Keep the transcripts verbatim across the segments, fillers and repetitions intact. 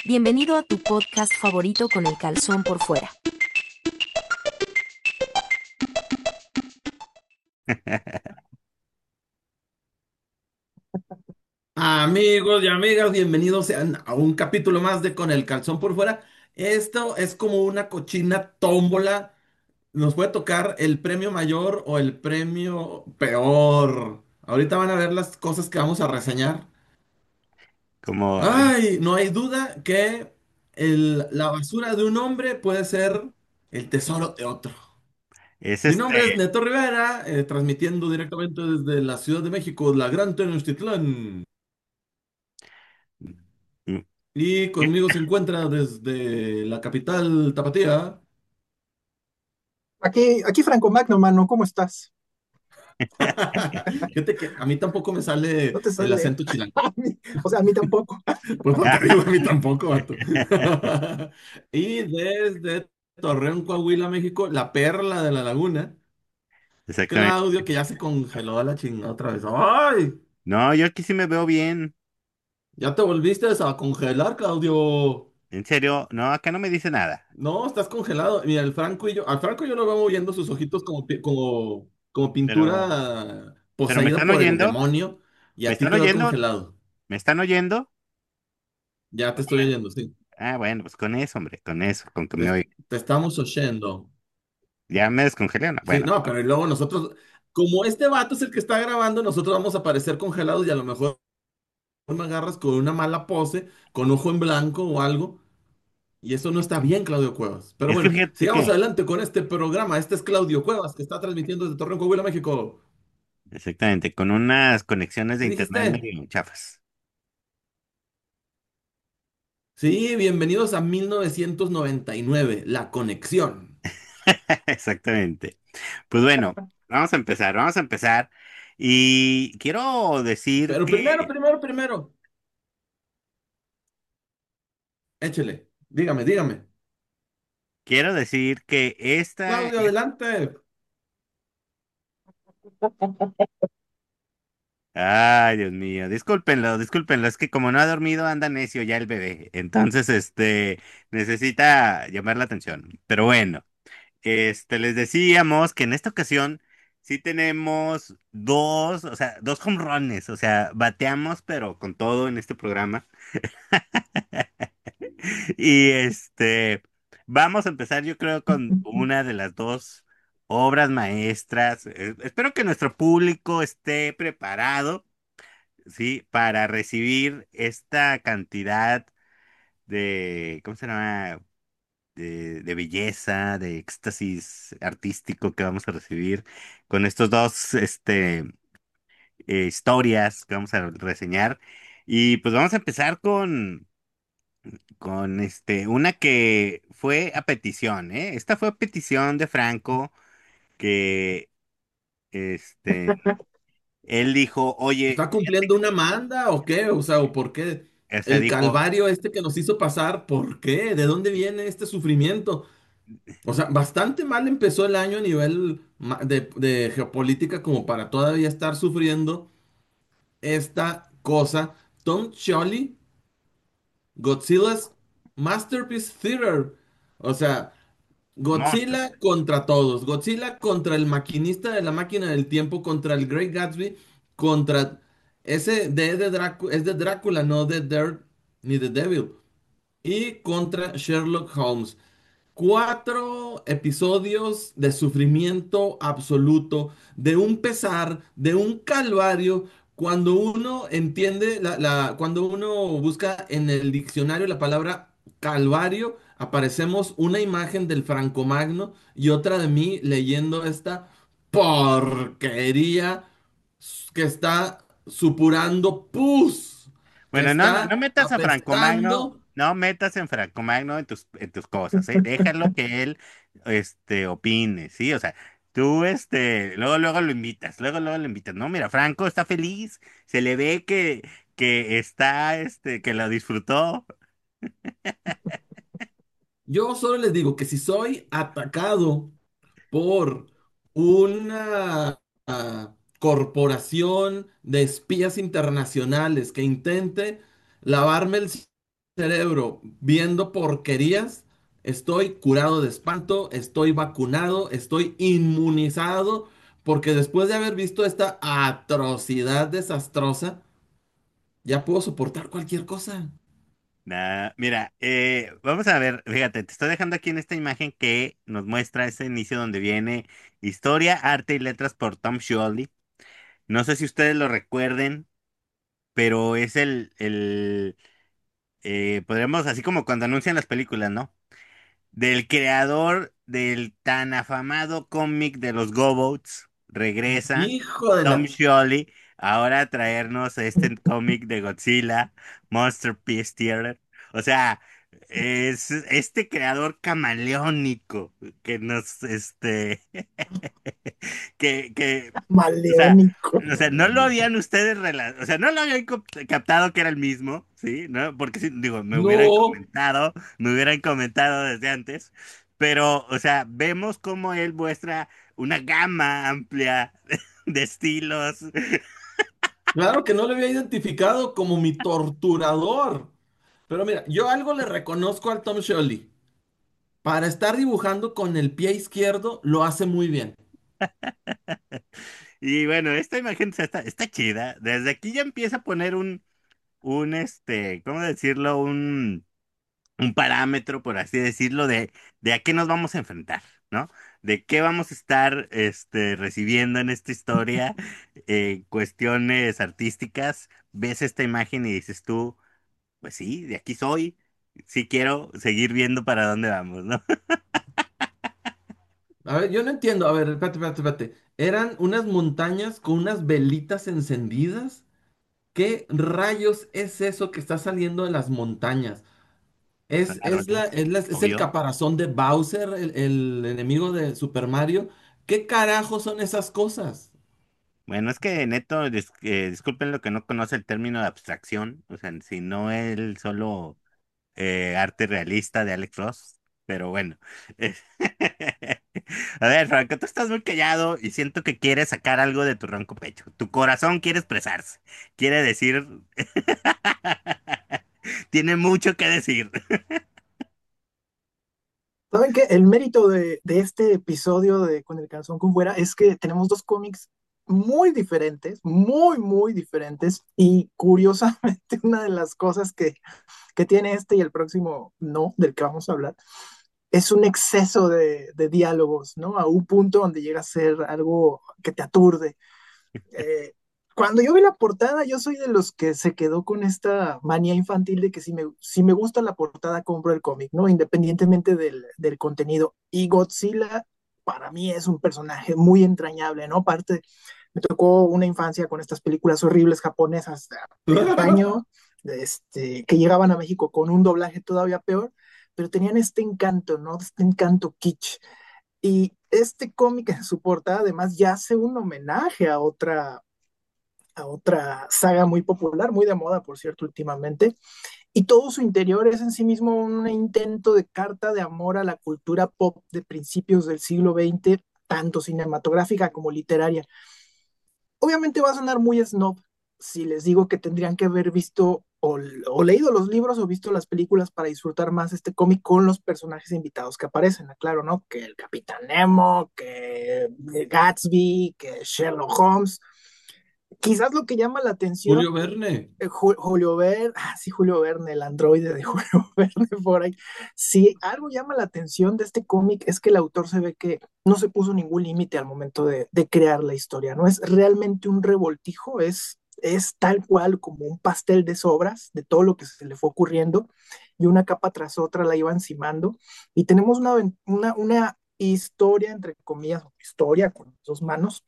Bienvenido a tu podcast favorito con el calzón por fuera. Amigos y amigas, bienvenidos sean a un capítulo más de Con el calzón por fuera. Esto es como una cochina tómbola. Nos puede tocar el premio mayor o el premio peor. Ahorita van a ver las cosas que vamos a reseñar. Como Ay, no hay duda que el- la basura de un hombre puede ser el tesoro de otro. es Mi nombre es este. Neto Rivera, eh, transmitiendo directamente desde la Ciudad de México, la Gran Tenochtitlán. mm, Y conmigo se encuentra desde la capital Tapatía. Aquí, aquí Franco Magno, mano, ¿cómo estás? Fíjate que a mí tampoco me sale No te el sale. acento chilango. A mí, o sea, a mí tampoco. Pues no te digo, a mí tampoco, vato. Y desde Torreón, Coahuila, México, la perla de la laguna, Claudio, Exactamente. que ya se congeló a la chingada otra vez. ¡Ay! No, yo aquí sí me veo bien. Ya te volviste a congelar, Claudio. En serio, no, acá no me dice nada. No, estás congelado. Mira, el Franco y yo, al Franco yo lo veo moviendo sus ojitos como, pi- como, como Pero, pintura pero ¿me poseída están por el oyendo? demonio, y ¿Me a ti están quedó oyendo? congelado. ¿Me están oyendo? Ya te estoy oyendo, sí. Ah, bueno, pues con eso, hombre, con eso, con que me Te, oigan. te estamos oyendo. Ya me descongelé, ¿no? Sí, Bueno, no, pero y luego nosotros, como este vato es el que está grabando, nosotros vamos a aparecer congelados y a lo mejor me agarras con una mala pose, con ojo en blanco o algo. Y eso no está bien, Claudio Cuevas. Pero es que bueno, fíjate sigamos que, adelante con este programa. Este es Claudio Cuevas, que está transmitiendo desde Torreón, Coahuila, México. exactamente, con unas conexiones de ¿Qué internet dijiste? medio chafas. Sí, bienvenidos a mil novecientos noventa y nueve, La Conexión. Exactamente. Pues bueno, vamos a empezar, vamos a empezar. Y quiero decir Pero primero, que primero, primero, échele. Dígame, dígame. Quiero decir que esta Claudio, es... adelante. Ay, Dios mío, discúlpenlo, discúlpenlo, es que como no ha dormido anda necio ya el bebé, entonces este necesita llamar la atención. Pero bueno, este les decíamos que en esta ocasión sí tenemos dos, o sea, dos home runs, o sea, bateamos pero con todo en este programa. Y este, vamos a empezar yo creo con una de las dos obras maestras. Eh, espero que nuestro público esté preparado, ¿sí? Para recibir esta cantidad de, ¿cómo se llama? De, de belleza, de éxtasis artístico que vamos a recibir con estos dos, este, eh, historias que vamos a reseñar. Y pues vamos a empezar con con este, una que fue a petición, ¿eh? Esta fue a petición de Franco, que este, él dijo, oye, ¿Está cumpliendo una manda o qué? O sea, ¿o por qué? o sea, El dijo, calvario este que nos hizo pasar, ¿por qué? ¿De dónde viene este sufrimiento? O sea, bastante mal empezó el año a nivel ma- de, de geopolítica como para todavía estar sufriendo esta cosa. Tom Scioli, Godzilla's Masterpiece Theater. O sea, Godzilla monstruos. contra todos. Godzilla contra el maquinista de la máquina del tiempo, contra el Great Gatsby, contra ese D de Drácula, es de Drácula, no de Dirt ni de Devil. Y contra Sherlock Holmes. Cuatro episodios de sufrimiento absoluto, de un pesar, de un calvario. Cuando uno entiende, la, la- cuando uno busca en el diccionario la palabra calvario, aparecemos una imagen del Franco Magno y otra de mí leyendo esta porquería que está supurando pus, que Bueno, no, no, no está metas a Franco Magno, apestando. no metas en Franco Magno en tus, en tus cosas, ¿eh? Déjalo que él, este, opine, ¿sí? O sea, tú, este, luego, luego lo invitas, luego, luego lo invitas. No, mira, Franco está feliz, se le ve que, que está, este, que lo disfrutó. Yo solo les digo que si soy atacado por una ah, corporación de espías internacionales que intente lavarme el cerebro viendo porquerías, estoy curado de espanto, estoy vacunado, estoy inmunizado, porque después de haber visto esta atrocidad desastrosa, ya puedo soportar cualquier cosa. Nah, mira, eh, vamos a ver, fíjate, te estoy dejando aquí en esta imagen que nos muestra ese inicio donde viene Historia, Arte y Letras por Tom Scioli. No sé si ustedes lo recuerden, pero es el, el eh, podríamos, así como cuando anuncian las películas, ¿no? Del creador del tan afamado cómic de los GoBots, regresa Hijo de Tom la... Scioli ahora a traernos este cómic de Godzilla, Monster Peace Theater. O sea, es este creador camaleónico que nos, este, que, que o sea, Maleónico. o sea, no lo habían ustedes, rela- o sea, no lo habían cap- captado que era el mismo, ¿sí? ¿No? Porque sí, digo, me hubieran No, comentado, me hubieran comentado desde antes, pero, o sea, vemos cómo él muestra una gama amplia de estilos. claro que no lo había identificado como mi torturador. Pero mira, yo algo le reconozco al Tom Scioli. Para estar dibujando con el pie izquierdo, lo hace muy bien. Y bueno, esta imagen o sea, está, está chida. Desde aquí ya empieza a poner un, un, este, ¿cómo decirlo? Un un parámetro, por así decirlo, de, de a qué nos vamos a enfrentar, ¿no? De qué vamos a estar este, recibiendo en esta historia, eh, cuestiones artísticas. Ves esta imagen y dices tú, pues sí, de aquí soy, sí quiero seguir viendo para dónde vamos, ¿no? A ver, yo no entiendo. A ver, espérate, espérate, espérate. ¿Eran unas montañas con unas velitas encendidas? ¿Qué rayos es eso que está saliendo de las montañas? ¿Es, es, la, Faroles, es, la- es el obvio. caparazón de Bowser, el, el enemigo de Super Mario? ¿Qué carajo son esas cosas? Bueno, es que Neto, dis- eh, disculpen lo que no conoce el término de abstracción, o sea, si no él solo eh, arte realista de Alex Ross, pero bueno. A ver, Franco, tú estás muy callado y siento que quieres sacar algo de tu ronco pecho. Tu corazón quiere expresarse, quiere decir, tiene mucho que decir. ¿Saben qué? El mérito de, de este episodio de Con el calzón con fuera es que tenemos dos cómics muy diferentes, muy, muy diferentes. Y curiosamente, una de las cosas que, que tiene este y el próximo no, del que vamos a hablar, es un exceso de, de diálogos, ¿no? A un punto donde llega a ser algo que te aturde. Eh, Cuando yo vi la portada, yo soy de los que se quedó con esta manía infantil de que si me, si me gusta la portada, compro el cómic, ¿no? Independientemente del, del contenido. Y Godzilla, para mí, es un personaje muy entrañable, ¿no? Aparte, me tocó una infancia con estas películas horribles japonesas de antaño, este, que llegaban a México con un doblaje todavía peor, pero tenían este encanto, ¿no? Este encanto kitsch. Y este cómic en su portada además ya hace un homenaje a otra, a otra saga muy popular, muy de moda, por cierto, últimamente. Y todo su interior es en sí mismo un intento de carta de amor a la cultura pop de principios del siglo veinte, tanto cinematográfica como literaria. Obviamente va a sonar muy snob si les digo que tendrían que haber visto o, o leído los libros o visto las películas para disfrutar más este cómic con los personajes invitados que aparecen. Claro, ¿no? Que el Capitán Nemo, que Gatsby, que Sherlock Holmes. Quizás lo que llama la atención, Julio Verne. eh, Ju- Julio Verne, ah, sí, Julio Verne, el androide de Julio Verne por ahí. Si algo llama la atención de este cómic es que el autor se ve que no se puso ningún límite al momento de, de crear la historia, ¿no? Es realmente un revoltijo, es, es tal cual como un pastel de sobras de todo lo que se le fue ocurriendo y una capa tras otra la iba encimando y tenemos una, una, una historia, entre comillas, historia con dos manos,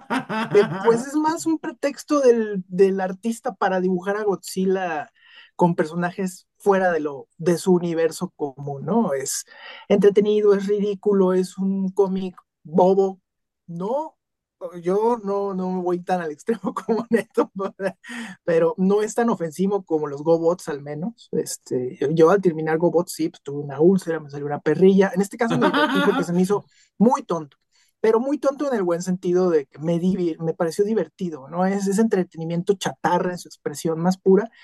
que pues es más un pretexto del, del artista para dibujar a Godzilla con personajes fuera de lo de su universo común, ¿no? Es entretenido, es ridículo, es un cómic bobo, ¿no? Yo no, no me voy tan al extremo como Neto, pero no es tan ofensivo como los GoBots al menos. Este, yo al terminar GoBots sí, pues, tuve una úlcera, me salió una perrilla. En este caso me divertí porque se me hizo muy tonto, pero muy tonto en el buen sentido de que me, divir, me pareció divertido, ¿no? Es ese entretenimiento chatarra en su expresión más pura,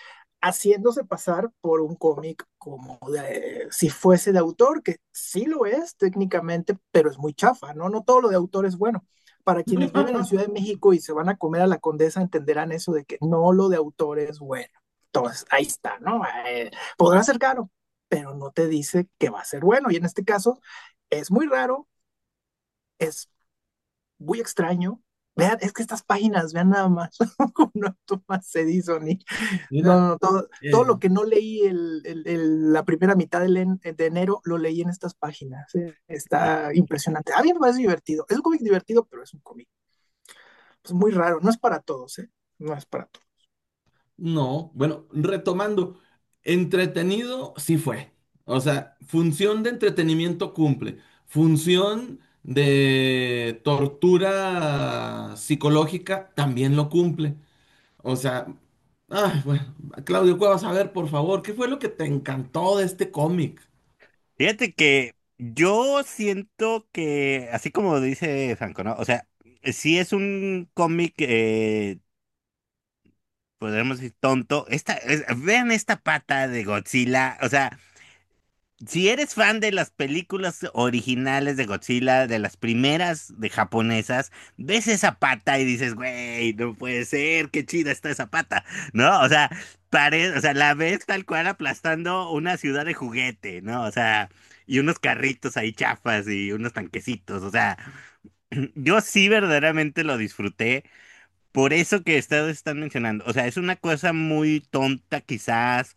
haciéndose pasar por un cómic como de, si fuese de autor, que sí lo es técnicamente, pero es muy chafa, ¿no? No todo lo de autor es bueno. Para quienes viven en Ciudad de México y se van a comer a la Condesa, entenderán eso de que no lo de autor es bueno. Entonces, ahí está, ¿no? Eh, podrá ser caro, pero no te dice que va a ser bueno. Y en este caso, es muy raro, es muy extraño. Vean, es que estas páginas, vean nada más, no Tomás Edison y no, Mira, no, todo, todo eh, lo que no leí el, el- el- la primera mitad del en- de enero lo leí en estas páginas. eh, Está impresionante. A mí me parece divertido. Es un cómic divertido, pero es un cómic pues, muy raro. No es para todos, ¿eh? No es para todos. no, bueno, retomando, entretenido sí fue. O sea, función de entretenimiento cumple. Función de tortura psicológica también lo cumple. O sea, ay, bueno, Claudio Cuevas, a ver, por favor, ¿qué fue lo que te encantó de este cómic? Fíjate que yo siento que, así como dice Franco, ¿no? O sea, sí es un cómic, eh, podríamos decir tonto. Esta, es- vean esta pata de Godzilla. O sea, si eres fan de las películas originales de Godzilla, de las primeras de japonesas, ves esa pata y dices, güey, no puede ser, qué chida está esa pata, ¿no? O sea, pare, o sea, la ves tal cual aplastando una ciudad de juguete, ¿no? O sea, y unos carritos ahí chafas y unos tanquecitos, o sea, yo sí verdaderamente lo disfruté. Por eso que ustedes están mencionando, o sea, es una cosa muy tonta quizás,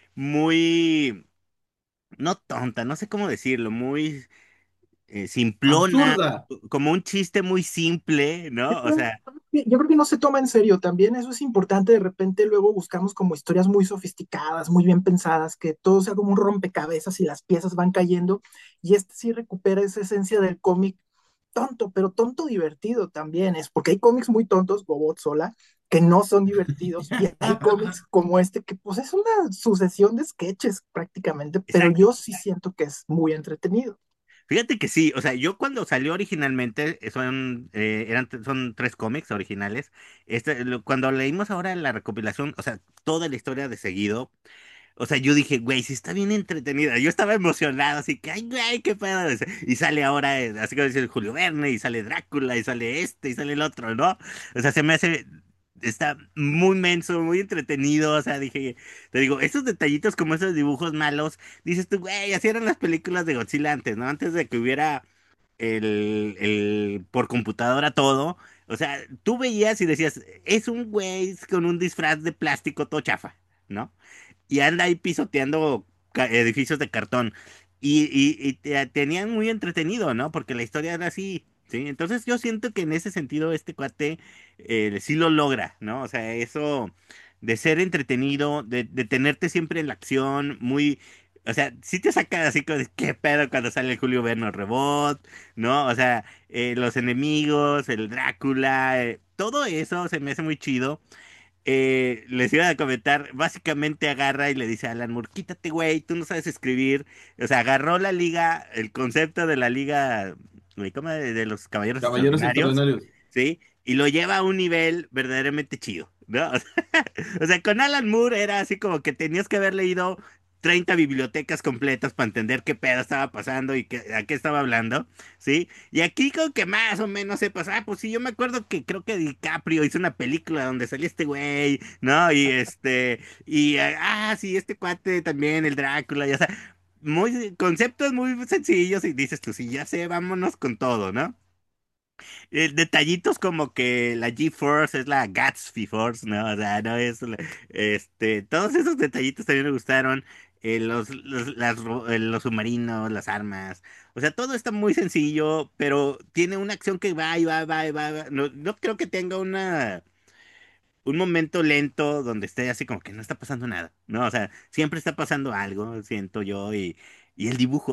muy no tonta, no sé cómo decirlo, muy eh, simplona, Absurda. como un chiste muy simple, ¿no? O sea, Yo creo que no se toma en serio también, eso es importante, de repente luego buscamos como historias muy sofisticadas, muy bien pensadas, que todo sea como un rompecabezas y las piezas van cayendo, y este sí recupera esa esencia del cómic tonto, pero tonto divertido también, es porque hay cómics muy tontos, Bobot Sola, que no son divertidos, y hay cómics como este que pues es una sucesión de sketches prácticamente, pero exacto. yo sí siento que es muy entretenido. Fíjate que sí, o sea, yo cuando salió originalmente, eh, son, eh, eran, son tres cómics originales. Este, lo- cuando leímos ahora la recopilación, o sea, toda la historia de seguido, o sea, yo dije, güey, sí está bien entretenida. Yo estaba emocionado, así que, ay, güey, qué pedo. Y sale ahora, eh, así como dice el Julio Verne, y sale Drácula, y sale este, y sale el otro, ¿no? O sea, se me hace, está muy menso, muy entretenido. O sea, dije, te digo, esos detallitos como esos dibujos malos, dices tú, güey, así eran las películas de Godzilla antes, ¿no? Antes de que hubiera el, el por computadora todo. O sea, tú veías y decías, es un güey con un disfraz de plástico todo chafa, ¿no? Y anda ahí pisoteando ca- edificios de cartón. Y, y, y te- tenían muy entretenido, ¿no? Porque la historia era así, ¿sí? Entonces yo siento que en ese sentido este cuate eh, sí lo logra, ¿no? O sea, eso de ser entretenido, de, de tenerte siempre en la acción, muy... O sea, sí te saca así como de qué pedo cuando sale el Julio Verne Rebot, ¿no? O sea, eh, los enemigos, el Drácula, eh, todo eso se me hace muy chido. Eh, les iba a comentar, básicamente agarra y le dice a Alan Moore, quítate, güey, tú no sabes escribir. O sea, agarró la liga, el concepto de la liga, güey, ¿cómo? De, de los caballeros Caballeros extraordinarios, extraordinarios. ¿sí? Y lo lleva a un nivel verdaderamente chido, ¿no? O sea, con Alan Moore era así como que tenías que haber leído treinta bibliotecas completas para entender qué pedo estaba pasando y qué, a qué estaba hablando, ¿sí? Y aquí como que más o menos sepas, ah, pues sí, yo me acuerdo que creo que DiCaprio hizo una película donde salía este güey, ¿no? Y este, y eh, ah, sí, este cuate también, el Drácula, ya sea, muy, conceptos muy sencillos y dices tú, sí, ya sé, vámonos con todo, ¿no? Eh, detallitos como que la G-Force es la Gatsby Force, ¿no? O sea, no es, la- este, todos esos detallitos también me gustaron. Eh, los, los, las ro- eh, los submarinos, las armas. O sea, todo está muy sencillo, pero tiene una acción que va y va, va y va. va. No, no creo que tenga una, un momento lento donde esté así como que no está pasando nada, ¿no? O sea, siempre está pasando algo, siento yo, y, y el dibujo.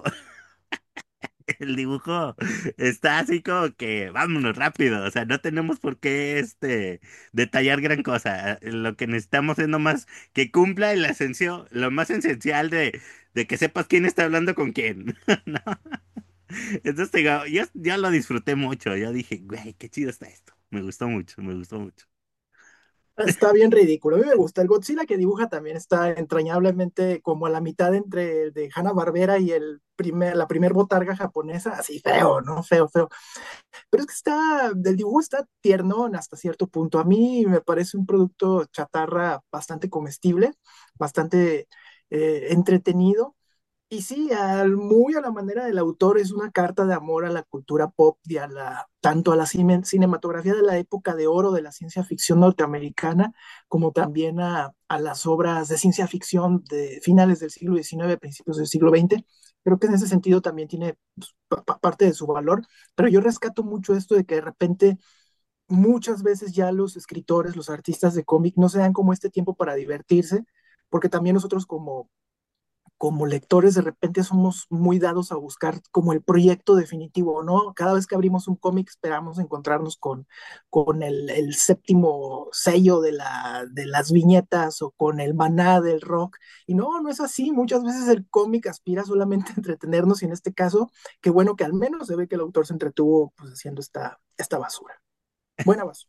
El dibujo está así como que vámonos rápido, o sea, no tenemos por qué este detallar gran cosa. Lo que necesitamos es nomás que cumpla el esencio, lo más esencial de, de que sepas quién está hablando con quién, ¿no? Entonces, te digo, yo, yo lo disfruté mucho, yo dije, güey, qué chido está esto. Me gustó mucho, me gustó mucho. Está bien ridículo. A mí me gusta. El Godzilla que dibuja también está entrañablemente como a la mitad entre el de Hanna-Barbera y el primer, la primer botarga japonesa. Así feo, ¿no? Feo, feo. Pero es que está, el dibujo está tierno hasta cierto punto. A mí me parece un producto chatarra bastante comestible, bastante eh, entretenido. Y sí, al- muy a la manera del autor, es una carta de amor a la cultura pop y a la, tanto a la cine- cinematografía de la época de oro de la ciencia ficción norteamericana, como también a, a las obras de ciencia ficción de finales del siglo diecinueve, principios del siglo veinte. Creo que en ese sentido también tiene pues, pa- pa- parte de su valor, pero yo rescato mucho esto de que de repente muchas veces ya los escritores, los artistas de cómic no se dan como este tiempo para divertirse, porque también nosotros como como lectores de repente somos muy dados a buscar como el proyecto definitivo, ¿no? Cada vez que abrimos un cómic esperamos encontrarnos con, con el, el séptimo sello de, la, de las viñetas o con el maná del rock. Y no, no es así. Muchas veces el cómic aspira solamente a entretenernos y en este caso, qué bueno que al menos se ve que el autor se entretuvo pues, haciendo esta, esta basura. Buena basura.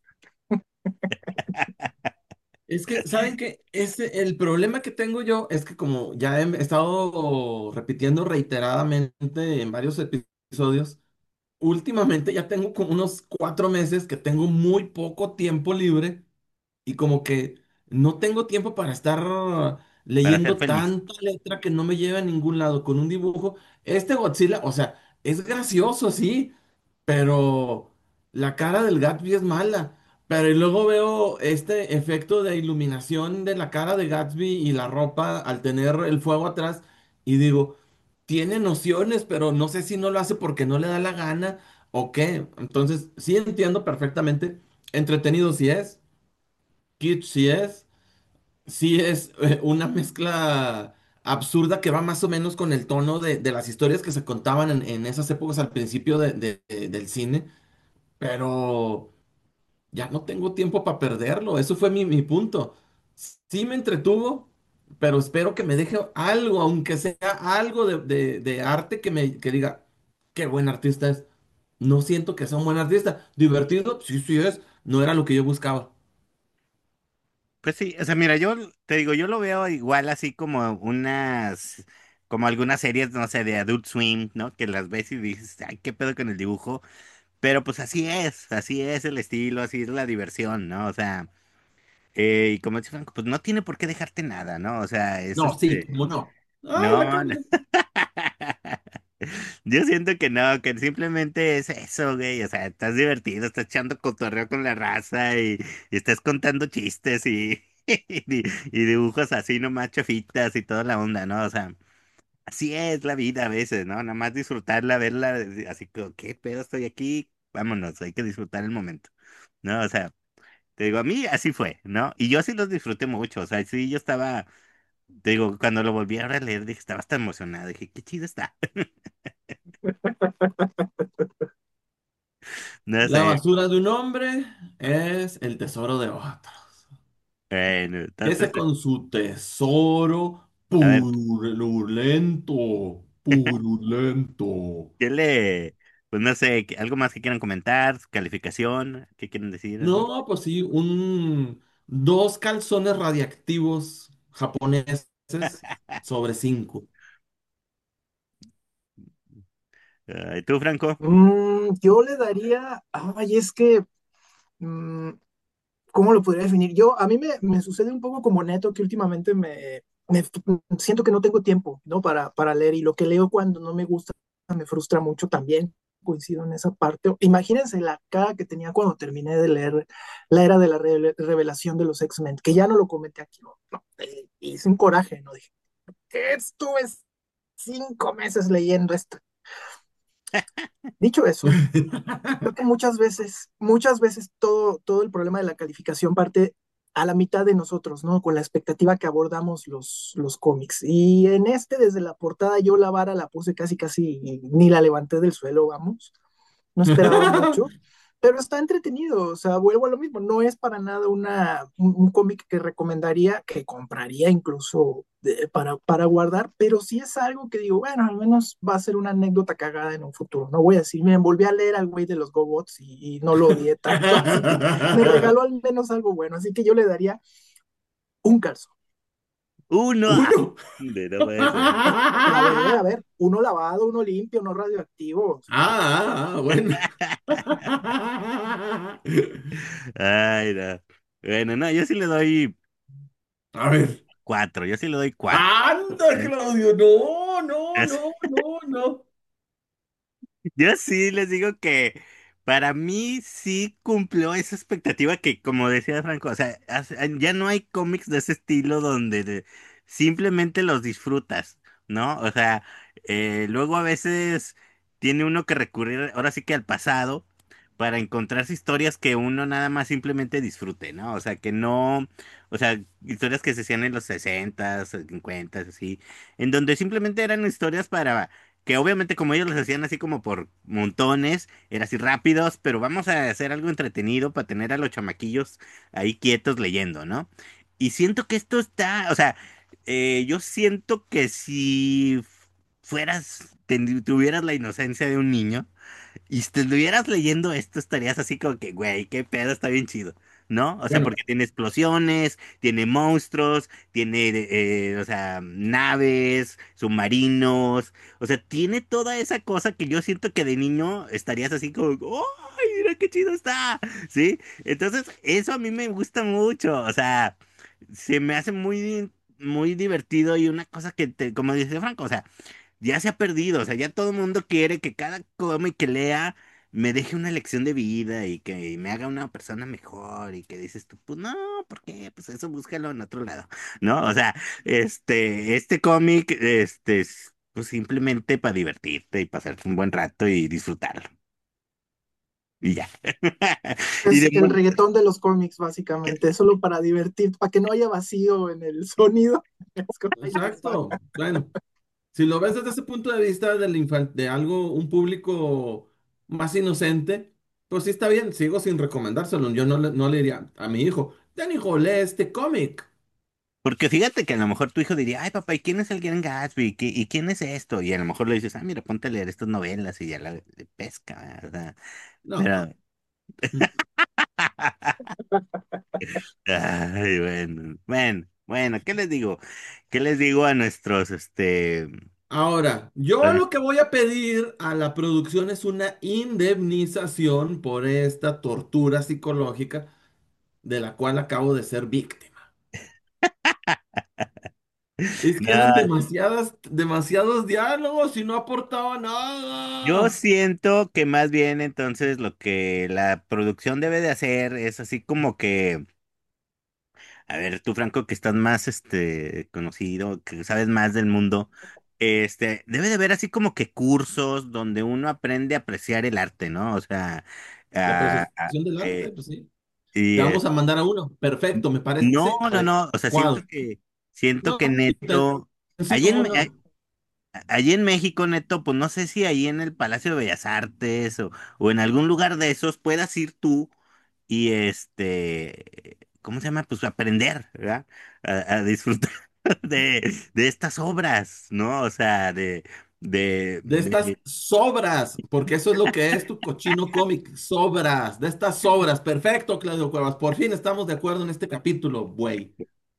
Es que, ¿saben qué? Ese, el problema que tengo yo es que como ya he estado repitiendo reiteradamente en varios episodios, últimamente ya tengo como unos cuatro meses que tengo muy poco tiempo libre y como que no tengo tiempo para estar Para ser leyendo feliz. tanta letra que no me lleva a ningún lado con un dibujo. Este Godzilla, o sea, es gracioso, sí, pero la cara del Gatsby es mala. Pero y luego veo este efecto de iluminación de la cara de Gatsby y la ropa al tener el fuego atrás y digo, tiene nociones, pero no sé si no lo hace porque no le da la gana o qué. Entonces, sí entiendo perfectamente. Entretenido sí es, kitsch sí es, sí es eh, una mezcla absurda que va más o menos con el tono de, de las historias que se contaban en, en esas épocas al principio de- de- de- del cine, pero ya no tengo tiempo para perderlo. Eso fue mi, mi punto. Sí me entretuvo, pero espero que me deje algo, aunque sea algo de, de- de arte que me que diga, qué buen artista es. No siento que sea un buen artista. Divertido, sí, sí es. No era lo que yo buscaba. Pues sí, o sea, mira, yo te digo, yo lo veo igual así como unas, como algunas series, no sé, de Adult Swim, ¿no? Que las ves y dices, ay, qué pedo con el dibujo. Pero pues así es, así es el estilo, así es la diversión, ¿no? O sea, eh, y como dice Franco, pues no tiene por qué dejarte nada, ¿no? O sea, es No, sí, este, cómo no. ¡Ay, la no, no. cámara! Yo siento que no, que simplemente es eso, güey. O sea, estás divertido, estás echando cotorreo con la raza y, y estás contando chistes y, y, y dibujos así nomás chafitas y toda la onda, ¿no? O sea, así es la vida a veces, ¿no? Nada más disfrutarla, verla, así como, ¿qué pedo estoy aquí? Vámonos, hay que disfrutar el momento, ¿no? O sea, te digo, a mí así fue, ¿no? Y yo sí los disfruté mucho, o sea, sí, yo estaba, te digo, cuando lo volví a leer, dije, estaba hasta emocionado, dije, qué chido está. No La sé. basura de un hombre es el tesoro de otro. Bueno, Ese entonces, con su tesoro a ver, purulento, purulento. ¿qué le, pues no sé, ¿qué- algo más que quieran comentar? ¿Calificación? ¿Qué quieren decir? Así? No, pues sí, un dos calzones radiactivos japoneses sobre cinco. Ah, ¿y tú, Franco? Mm, yo le daría, ay, es que, mm, ¿cómo lo podría definir? Yo, a mí me, me sucede un poco como Neto que últimamente me, me f- siento que no tengo tiempo, ¿no? Para, para leer y lo que leo cuando no me gusta me frustra mucho también. Coincido en esa parte. Imagínense la cara que tenía cuando terminé de leer La Era de la Re- Revelación de los X-Men, que ya no lo comenté aquí, ¿no? No, eh, hice un coraje, ¿no? Dije, estuve cinco meses leyendo esto. Dicho eso, creo que muchas veces, muchas veces todo, todo el problema de la calificación parte a la mitad de nosotros, ¿no? Con la expectativa que abordamos los, los cómics. Y en este, desde la portada, yo la vara la puse casi, casi, ni la levanté del suelo, vamos. No esperaba mucho. pero está entretenido, o sea, vuelvo a lo mismo, no es para nada una, un, un cómic que recomendaría, que compraría incluso de- para, para guardar, pero sí es algo que digo, bueno, al menos va a ser una anécdota cagada en un futuro. No voy a decir, miren, volví a leer al güey de los GoBots y, y no lo odié tanto, así que me regaló al menos algo bueno, así que yo le daría un calzón. Uno. ah, Uno. de- No puede ser. A ver, a ver, uno lavado, uno limpio, no radioactivo, o sea, Ah, ah, bueno. Ay, no. Bueno, no, yo sí le doy A ver. cuatro, yo sí le doy cuatro. Anda, Claudio. No, no, no, no, no. Yo sí les digo que para mí sí cumplió esa expectativa que, como decía Franco, o sea, hace- ya no hay cómics de ese estilo donde de- simplemente los disfrutas, ¿no? O sea, eh, luego a veces tiene uno que recurrir ahora sí que al pasado para encontrarse historias que uno nada más simplemente disfrute, ¿no? O sea, que no, o sea, historias que se hacían en los sesentas, cincuentas, así, en donde simplemente eran historias para que obviamente como ellos los hacían así como por montones, era así rápidos, pero vamos a hacer algo entretenido para tener a los chamaquillos ahí quietos leyendo, ¿no? Y siento que esto está, o sea, eh, yo siento que si fueras, ten- tuvieras la inocencia de un niño, y si te estuvieras leyendo esto, estarías así como que, güey, qué pedo, está bien chido, ¿no? O sea, Bueno, porque tiene explosiones, tiene monstruos, tiene, eh, o sea, naves, submarinos, o sea, tiene toda esa cosa que yo siento que de niño estarías así como, ¡ay, mira qué chido está! ¿Sí? Entonces, eso a mí me gusta mucho, o sea, se me hace muy, muy divertido y una cosa que, te, como dice Franco, o sea, ya se ha perdido, o sea, ya todo el mundo quiere que cada cómic que lea me deje una lección de vida y que me haga una persona mejor y que dices tú, pues no, ¿por qué? Pues eso búscalo en otro lado, ¿no? O sea, este, este cómic, este, es, pues simplemente para divertirte y pasarte un buen rato y disfrutarlo. Y ya. Y de es el mon- reggaetón de los cómics, básicamente, es solo para divertir, para que no haya vacío en el sonido. Es como, ahí les va. exacto. Bueno, si lo ves desde ese punto de vista del infan- de algo, un público más inocente, pues sí está bien, sigo sin recomendárselo. Yo no le, no le diría a mi hijo, ten hijo, lee este cómic. Porque fíjate que a lo mejor tu hijo diría, ay papá, ¿y quién es el Gran Gatsby? ¿Qué- ¿Y quién es esto? Y a lo mejor le dices, ah, mira, ponte a leer estas novelas y ya la le pesca, ¿verdad? No. Pero, ay, bueno, bueno, bueno, ¿qué les digo? ¿Qué les digo a nuestros, este, Ahora, yo a- lo que voy a pedir a la producción es una indemnización por esta tortura psicológica de la cual acabo de ser víctima. Es que eran no, demasiadas, demasiados diálogos y no aportaba yo nada. siento que más bien entonces lo que la producción debe de hacer es así como que, a ver, tú Franco, que estás más, este, conocido, que sabes más del mundo, este, debe de haber así como que cursos donde uno aprende a apreciar el arte, ¿no? O sea, La ah, ah, apreciación del arte, eh, pues sí. y Te eh, vamos a mandar a uno. Perfecto, me no, parece no, no, o sea, siento adecuado. que, siento No, que te- Neto, sí, allí cómo en, no. allí en México, Neto, pues no sé si ahí en el Palacio de Bellas Artes o, o en algún lugar de esos puedas ir tú y este, ¿cómo se llama? Pues aprender, ¿verdad? A, a disfrutar de, de estas obras, ¿no? O sea, de, de, De estas de, sobras, porque eso es lo que es tu cochino cómic, sobras, de estas sobras. Perfecto, Claudio Cuevas. Por fin estamos de acuerdo en este capítulo, güey.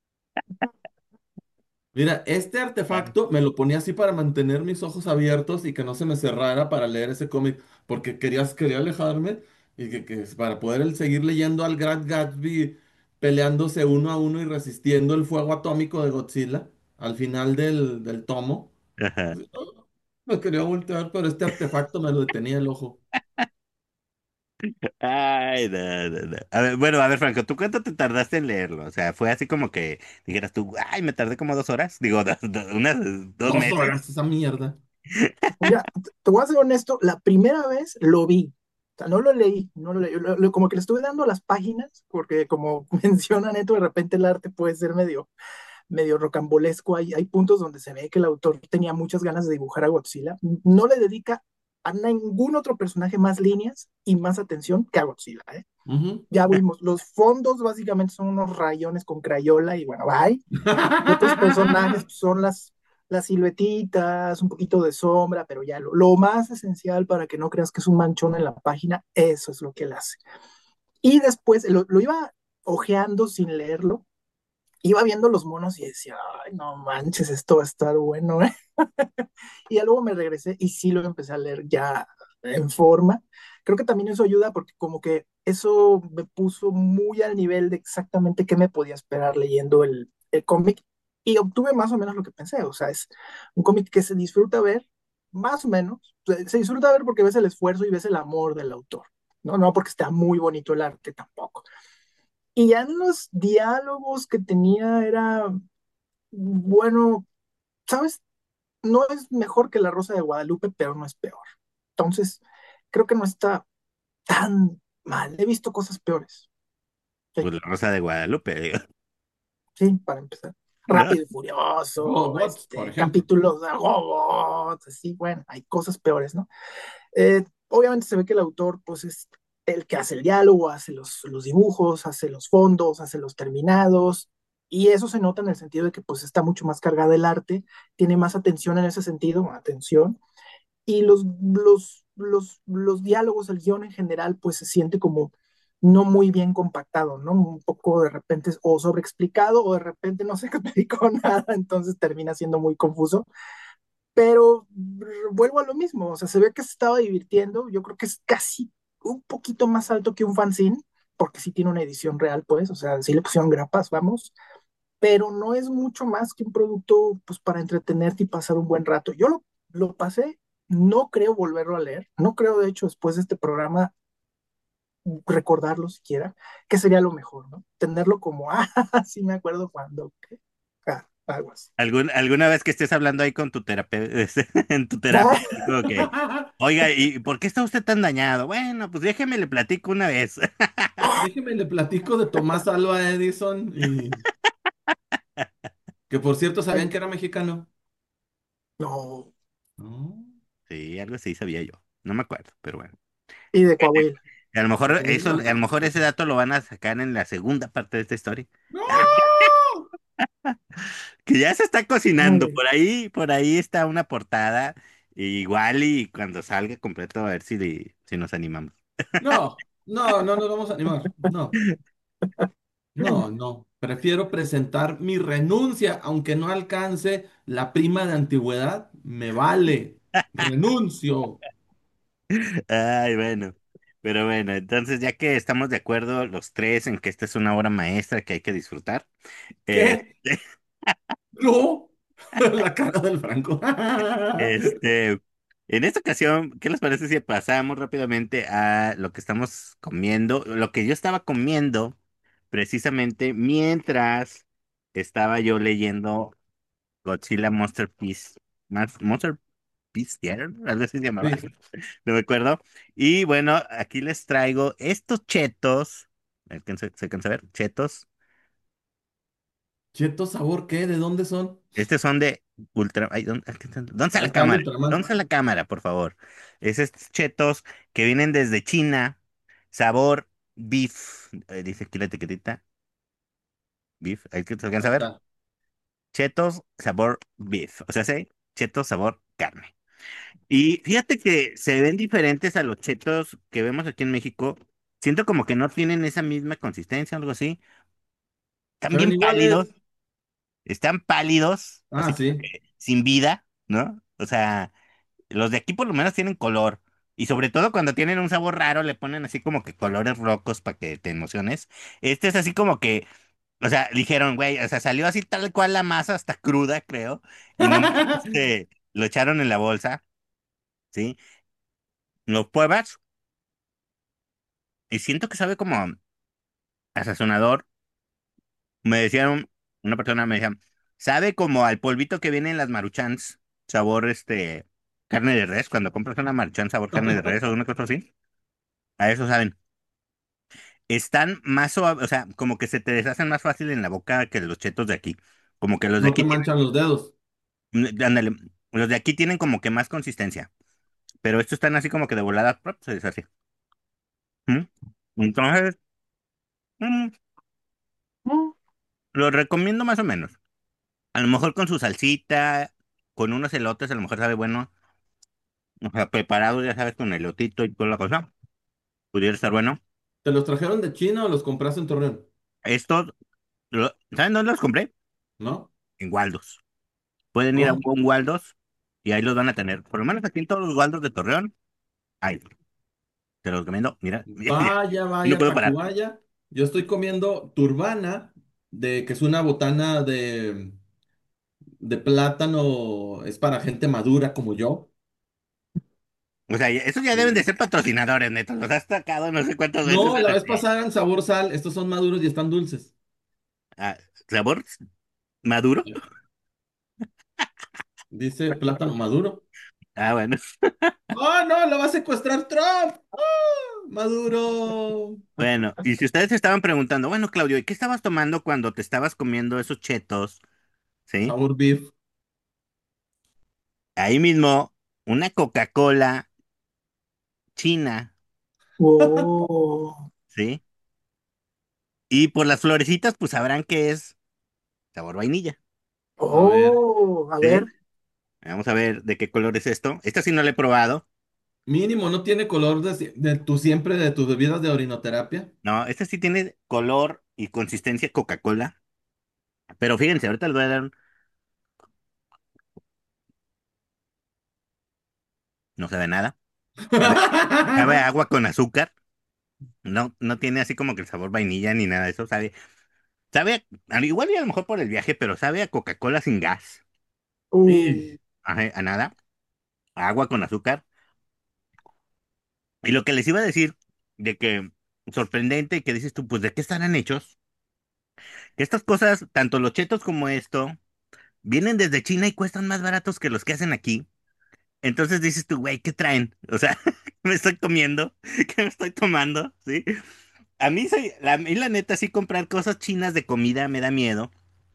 Mira, este artefacto me lo ponía así para mantener mis ojos abiertos y que no se me cerrara para leer ese cómic, porque querías, quería alejarme y que, que para poder el seguir leyendo al Gran Gatsby peleándose uno a uno y resistiendo el fuego atómico de Godzilla al final del, del tomo. ajá. Así, "Oh", me quería voltear, pero este artefacto me lo detenía el ojo. Ay, no, no, no. A ver, bueno, a ver, Franco, ¿tú cuánto te tardaste en leerlo? O sea, fue así como que dijeras tú, ay, me tardé como dos horas, digo, dos, dos- unas dos Dos meses. horas esa mierda. Mira, te te voy a ser honesto, la primera vez lo vi, o sea, no lo leí, no lo leí, lo- lo- como que le estuve dando las páginas, porque como menciona Neto, de repente el arte puede ser medio, medio rocambolesco, hay, hay puntos donde se ve que el autor tenía muchas ganas de dibujar a Godzilla, no le dedica a ningún otro personaje más líneas y más atención que a Godzilla, ¿eh? Ujú. Ya vimos, los fondos básicamente son unos rayones con crayola y bueno, bye. Y otros personajes pues, son las, las siluetitas, un poquito de sombra, pero ya lo, lo más esencial para que no creas que es un manchón en la página, eso es lo que él hace. Y después lo, lo iba ojeando sin leerlo, iba viendo los monos y decía, ay, no manches, esto va a estar bueno, ¿eh? Y ya luego me regresé y sí lo empecé a leer ya en forma. Creo que también eso ayuda porque como que eso me puso muy al nivel de exactamente qué me podía esperar leyendo el, el cómic y obtuve más o menos lo que pensé. O sea, es un cómic que se disfruta ver, más o menos. Se, se disfruta ver porque ves el esfuerzo y ves el amor del autor. No, no porque está muy bonito el arte tampoco. Y ya en los diálogos que tenía era, bueno, ¿sabes? No es mejor que La Rosa de Guadalupe, pero no es peor. Entonces, creo que no está tan mal. He visto cosas peores. Sí, Pues la Rosa de Guadalupe, digo. sí, para empezar. ¿No? Rápido y Furioso, Robots, por este, ejemplo. capítulos de robots, así, bueno, hay cosas peores, ¿no? Eh, obviamente se ve que el autor, pues, es el que hace el diálogo, hace los, los dibujos, hace los fondos, hace los terminados, y eso se nota en el sentido de que, pues, está mucho más cargada el arte, tiene más atención en ese sentido, atención, y los, los, los, los diálogos, el guión en general, pues se siente como no muy bien compactado, ¿no? Un poco de repente o sobreexplicado o de repente no se explicó nada, entonces termina siendo muy confuso. Pero vuelvo a lo mismo, o sea, se ve que se estaba divirtiendo, yo creo que es casi un poquito más alto que un fanzine, porque sí tiene una edición real, pues, o sea, sí le pusieron grapas, vamos, pero no es mucho más que un producto pues para entretenerte y pasar un buen rato. Yo lo, lo pasé, no creo volverlo a leer, no creo de hecho después de este programa recordarlo siquiera, que sería lo mejor, ¿no? Tenerlo como, ah, sí me acuerdo cuando, ¿qué? Ah, algo así. ¿Algún, alguna vez que estés hablando ahí con tu terapeuta, en tu terapia, así como que, oiga, ¿y por qué está usted tan dañado? Bueno, pues déjeme le platico una vez. Déjeme le platico de Tomás Alva Edison y que por cierto sabían Ay, que era mexicano. no, No, Sí, algo así sabía yo. No me acuerdo, pero bueno. y de Coahuila. A lo mejor de eso, Coahuila. a lo mejor ese dato lo van a sacar en la segunda parte de esta historia. ¡No! Que ya se está cocinando. Ay, Por ahí, por ahí está una portada. Igual y cuando salga completo, a ver si, si nos animamos. No, no, no nos vamos a animar. No, no, no. Prefiero presentar mi renuncia, aunque no alcance la prima de antigüedad. Me vale. Renuncio. Ay, bueno. Pero bueno, entonces ya que estamos de acuerdo los tres en que esta es una obra maestra que hay que disfrutar, eh, ¿Qué? No. La cara del Franco. este, en esta ocasión, ¿qué les parece si pasamos rápidamente a lo que estamos comiendo? Lo que yo estaba comiendo precisamente mientras estaba yo leyendo Godzilla Monster Peace, Mas- Monster Peace Theater, algo así se llamaba, Sí. no me acuerdo. Y bueno, aquí les traigo estos chetos, ¿alcanza- ¿se alcanza a ver? Chetos. ¿Cheto sabor qué? ¿De dónde son? Estos son de Ultra. Ay, ¿dónde, ¿dónde está Ahí la está el cámara? ¿Dónde Ultraman. está la cámara, por favor? Es estos chetos que vienen desde China, sabor beef. Eh, dice aquí la etiquetita. Beef. ¿Ahí que se alcanza Ahí a ver? está. Chetos sabor beef. O sea, sí, chetos sabor carne. Y fíjate que se ven diferentes a los chetos que vemos aquí en México. Siento como que no tienen esa misma consistencia, algo así. Están ¿Se ven bien pálidos, iguales? están pálidos, Ah, así como sí. que sin vida, ¿no? O sea, los de aquí por lo menos tienen color. Y sobre todo cuando tienen un sabor raro, le ponen así como que colores rocos para que te emociones. Este es así como que, o sea, dijeron, güey, o sea, salió así tal cual la masa, hasta cruda, creo. Y nomás este, lo echaron en la bolsa, ¿sí? Lo pruebas y siento que sabe como a sazonador. Me decían, una persona me decía, sabe como al polvito que viene en las Maruchans, sabor este, carne de res, cuando compras una Maruchan sabor carne de res o una cosa así. A eso saben. Están más suaves, o sea, como que se te deshacen más fácil en la boca que los chetos de aquí. Como que los de No aquí te manchan tienen, los dedos. mm, ándale, los de aquí tienen como que más consistencia. pero estos están así como que de volada, ¡prop! Se deshace. ¿Mm? Entonces, mm, Mm. lo recomiendo más o menos. A lo mejor con su salsita, con unos elotes, a lo mejor sabe bueno. O sea, preparados, ya sabes, con elotito y toda la cosa. Pudiera estar bueno. ¿Te los trajeron de China o los compraste en Torreón? Estos, lo- ¿saben dónde los compré? ¿No? En Waldos. Pueden ir a Oh, un buen Waldos y ahí los van a tener. Por lo menos aquí en todos los Waldos de Torreón. Ahí, te los recomiendo. Mira, vaya, no vaya, puedo parar. Tacubaya. Yo estoy comiendo turbana, de, que es una botana de, de plátano, es para gente madura como yo. O sea, esos ya deben de ser patrocinadores, neto. Los has sacado no sé cuántas veces No, en la la vez serie. pasada eran sabor sal, estos son maduros y están dulces. Ah, ¿sabor maduro? Dice plátano maduro. Ah, bueno. ¡Oh, no! ¡Lo va a secuestrar Trump! ¡Oh, Maduro! Bueno, y si ustedes se estaban preguntando, bueno, Claudio, ¿y qué estabas tomando cuando te estabas comiendo esos chetos? ¿Sí? Sabor beef. Ahí mismo, una Coca-Cola china, Oh, ¿sí? Y por las florecitas, pues sabrán que es sabor vainilla, A ver. oh, a ver. ¿sí? Vamos a ver de qué color es esto. Esta sí no la he probado. Mínimo, ¿no tiene color de, si- de tu siempre de tus bebidas de orinoterapia? No, esta sí tiene color y consistencia Coca-Cola. Pero fíjense, ahorita les voy a dar, un- no sabe nada. Sabe, sabe a agua con azúcar. No, no tiene así como que el sabor vainilla ni nada de eso. Sabe, sabe, a- al igual y a lo mejor por el viaje, pero sabe a Coca-Cola sin gas. Uh, Y Ajá, a nada. A agua con azúcar. Y lo que les iba a decir, de que sorprendente, que dices tú, pues ¿de qué estarán hechos? Que estas cosas, tanto los chetos como esto, vienen desde China y cuestan más baratos que los que hacen aquí. Entonces dices tú, güey, ¿qué traen? O sea, ¿qué me estoy comiendo? ¿Qué me estoy tomando? ¿Sí? A mí, soy, la, a mí la neta, sí comprar cosas chinas de comida me da miedo.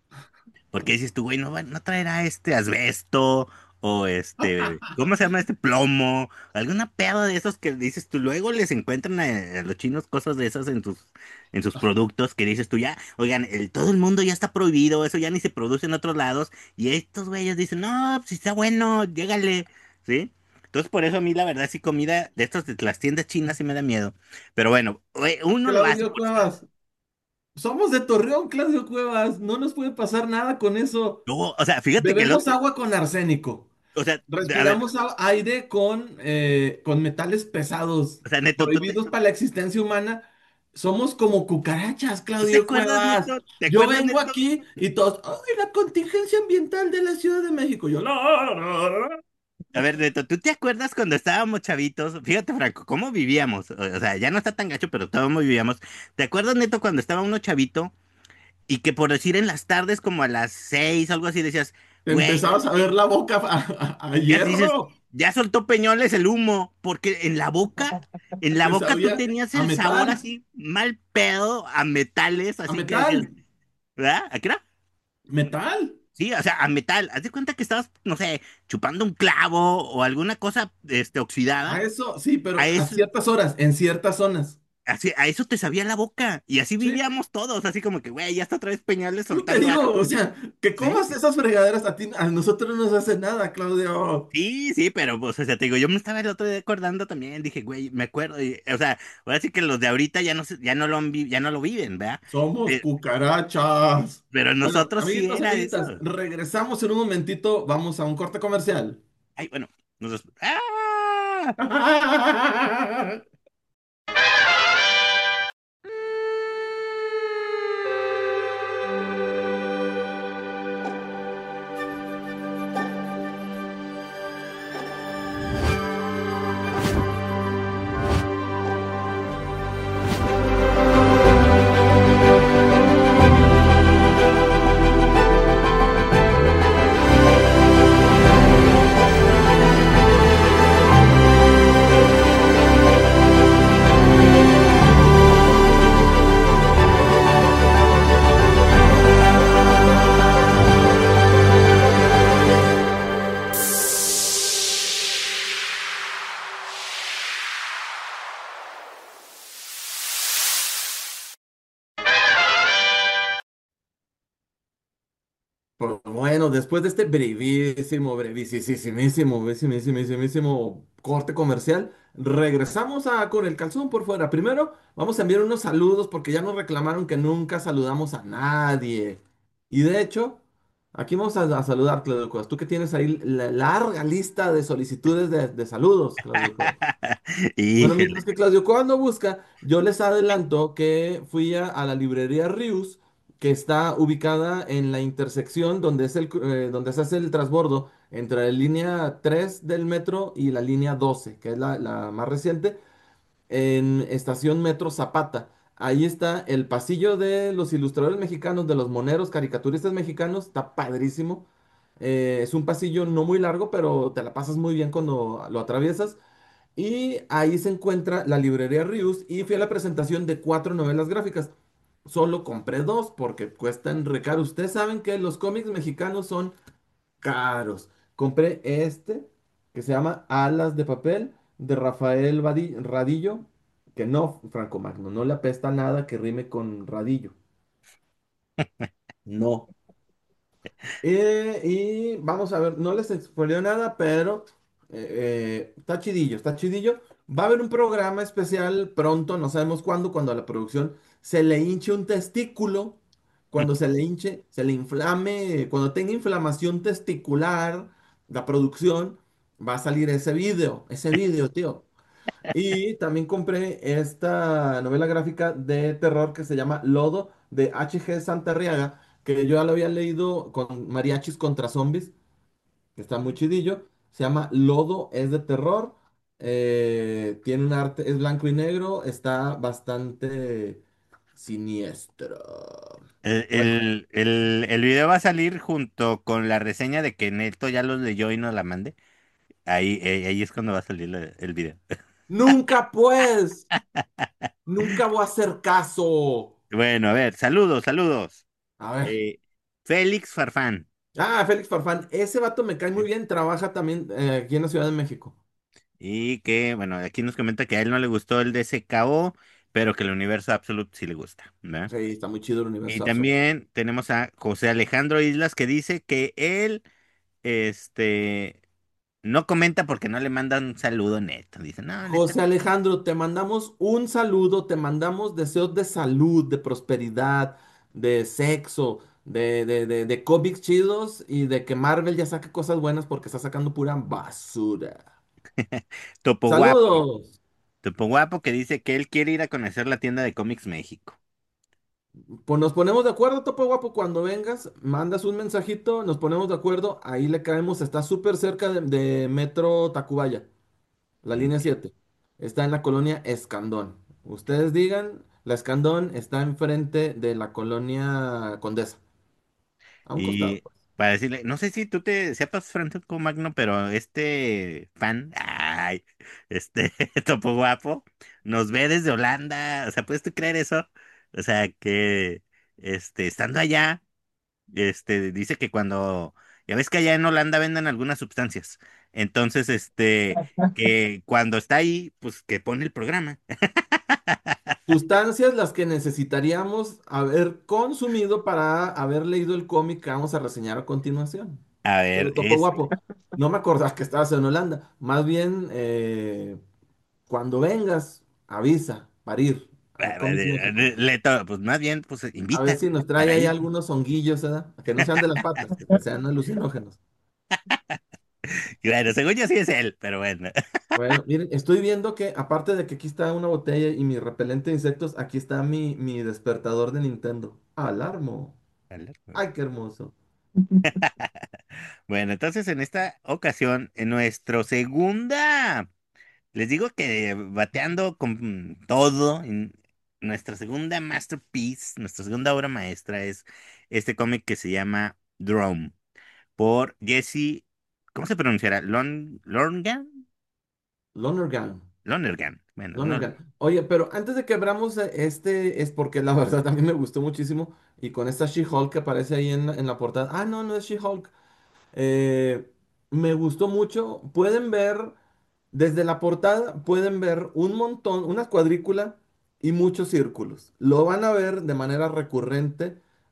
Porque dices tú, güey, no, va- no traerá este asbesto o este, ¿cómo se llama este plomo? Alguna pedo de esos que dices tú, luego les encuentran a, a los chinos cosas de esas en sus, en sus productos que dices tú ya, oigan, el, todo el mundo ya está prohibido, eso ya ni se produce en otros lados, y estos güeyes dicen, no, si está bueno, llégale, ¿sí? Entonces por eso a mí la verdad sí comida de estos de las tiendas chinas sí me da miedo. Pero bueno, güey, uno lo hace Claudio por salud. Cuevas. Somos de Torreón, Claudio Cuevas. No nos puede pasar nada con eso. No, o sea, fíjate que el Bebemos otro, agua con arsénico. o sea, a ver, Respiramos a- aire con, eh, con metales pesados, o sea, Neto, ¿tú te, prohibidos para la existencia humana. Somos como cucarachas, ¿tú te Claudio acuerdas, Cuevas. Neto? ¿Te Yo acuerdas, vengo Neto? aquí y todos, ¡ay, la contingencia ambiental de la Ciudad de México! Yo, no, no, no. A ver, Neto, ¿tú te acuerdas cuando estábamos chavitos? Fíjate, Franco, ¿cómo vivíamos? O o sea, ya no está tan gacho, pero cómo vivíamos. ¿Te acuerdas, Neto, cuando estaba uno chavito y que por decir en las tardes como a las seis o algo así decías, Te güey, empezabas a ver la boca a, a- a ya dices, hierro. ya soltó Peñoles el humo, porque en la boca, en la Te boca tú sabía tenías a el sabor metal, así mal pedo a metales, a así que decías, metal, ¿verdad? ¿A qué era? metal. Sí, o sea, a metal. Haz de cuenta que estabas, no sé, chupando un clavo o alguna cosa, este, A oxidada. eso, sí, A pero a eso, ciertas horas, en ciertas zonas. así, a eso te sabía la boca. Y así Sí, vivíamos todos, así como que, güey, ya está otra vez Peñales no te soltando digo, o algo. sea, que ¿Sí? comas esas fregaderas a ti, a nosotros no nos hace nada, Claudio. Sí, sí, pero, pues, o sea, te digo, yo me estaba el otro día acordando también, dije, güey, me acuerdo, y, o sea, ahora sí que los de ahorita ya no, se- ya no lo, han vi- ya no lo viven, ¿verdad? Somos Pe- cucarachas. Pero Bueno, nosotros sí amiguitos, era eso. amiguitas, regresamos en un momentito, vamos a un corte comercial. Ay, bueno, nos... ¡Ah! Pues bueno, después de este brevísimo, brevísimo, brevísimo corte comercial, regresamos a con el calzón por fuera. Primero, vamos a enviar unos saludos porque ya nos reclamaron que nunca saludamos a nadie. Y de hecho, aquí vamos a, a saludar, Claudio Cuevas. Tú que tienes ahí la larga lista de solicitudes de, de saludos, Claudio Cuevas. Bueno, Híjole. mientras que Claudio cuando busca, yo les adelanto que fui a, a la librería Rius, que está ubicada en la intersección donde, es el, cru- eh, donde se hace el transbordo entre la línea tres del metro y la línea doce, que es la, la más reciente, en estación Metro Zapata. Ahí está el pasillo de los ilustradores mexicanos, de los moneros, caricaturistas mexicanos, está padrísimo. Eh, es un pasillo no muy largo, pero te la pasas muy bien cuando lo atraviesas. Y ahí se encuentra la librería Rius y fui a la presentación de cuatro novelas gráficas. Solo compré dos porque cuestan re caro. Ustedes saben que los cómics mexicanos son caros. Compré este que se llama Alas de papel de Rafael Vadi- Radillo, que no, Franco Magno, no le apesta nada que rime con Radillo. No. Eh, y vamos a ver, no les expolió nada, pero eh, eh, está chidillo, está chidillo. Va a haber un programa especial pronto, no sabemos cuándo, cuando a la producción se le hinche un testículo, cuando se le hinche, se le inflame, cuando tenga inflamación testicular, la producción, va a salir ese video, ese video, tío. Y también compré esta novela gráfica de terror que se llama Lodo de H G Santarriaga, que yo ya lo había leído con Mariachis contra Zombies, que está muy chidillo. Se llama Lodo, es de terror. Eh, tiene un arte, es blanco y negro, está bastante siniestro. El, Bueno, el, el, el video va a salir junto con la reseña de que Neto ya los leyó y nos la mande. Ahí, eh, ahí es cuando va a salir la- el video. nunca pues, nunca voy a hacer caso. Bueno, a ver, saludos, saludos. A ver. Eh, Félix Farfán. Ah, Félix Farfán, ese vato me cae muy bien, trabaja también eh, aquí en la Ciudad de México. Y que, bueno, aquí nos comenta que a él no le gustó el de S K O, pero que el universo Absolute sí le gusta, ¿verdad? Sí, está muy chido el Y universo Absol. también tenemos a José Alejandro Islas que dice que él, este, no comenta porque no le mandan un saludo neto. Dice, no, neta. José Alejandro, te mandamos un saludo, te mandamos deseos de salud, de prosperidad, de sexo, de, de, de, de cómics chidos y de que Marvel ya saque cosas buenas porque está sacando pura basura. Topo Guapo. Saludos. Topo Guapo que dice que él quiere ir a conocer la tienda de cómics México. Pues nos ponemos de acuerdo, Topo Guapo, cuando vengas, mandas un mensajito, nos ponemos de acuerdo, ahí le caemos, está súper cerca de, de Metro Tacubaya. La línea Ok. siete está en la colonia Escandón. Ustedes digan, la Escandón está enfrente de la colonia Condesa, a un costado, Y pues. para decirle, no sé si tú te sepas Francisco Magno, pero este fan, ay, este Topo Guapo, nos ve desde Holanda. O sea, ¿puedes tú creer eso? O sea, que este, estando allá, este, dice que cuando, ya ves que allá en Holanda venden algunas sustancias. Entonces, este, que cuando está ahí, pues que pone el programa. Sustancias las que necesitaríamos haber consumido para haber leído el cómic que vamos a reseñar a continuación. A ver, Pero Topo es, Guapo, no me acordaba que estabas en Holanda. Más bien, eh, cuando vengas, avisa para ir al Comics México. le, to- pues más bien, pues A ver invita si nos trae para ahí ir. algunos honguillos, ¿verdad? Que no sean de las patas, que sean alucinógenos. Y bueno, según yo sí es él, pero bueno. Bueno, miren, estoy viendo que aparte de que aquí está una botella y mi repelente de insectos, aquí está mi, mi despertador de Nintendo. Alarmo. Ay, qué hermoso. Bueno, entonces en esta ocasión, en nuestro segunda, les digo que bateando con todo, en nuestra segunda masterpiece, nuestra segunda obra maestra es este cómic que se llama Drome, por Jesse, ¿cómo se pronunciará? Lon, Lorgan, Lonergan. Lonergan. Bueno, no, Lonergan. Oye, pero antes de que abramos eh, este, es porque la verdad a mí me gustó muchísimo. Y con esta She-Hulk que aparece ahí en, la en la portada. Ah, no, no es She-Hulk. Eh, me gustó mucho. Pueden ver, desde la portada, pueden ver un montón, una cuadrícula y muchos círculos. Lo van a ver de manera recurrente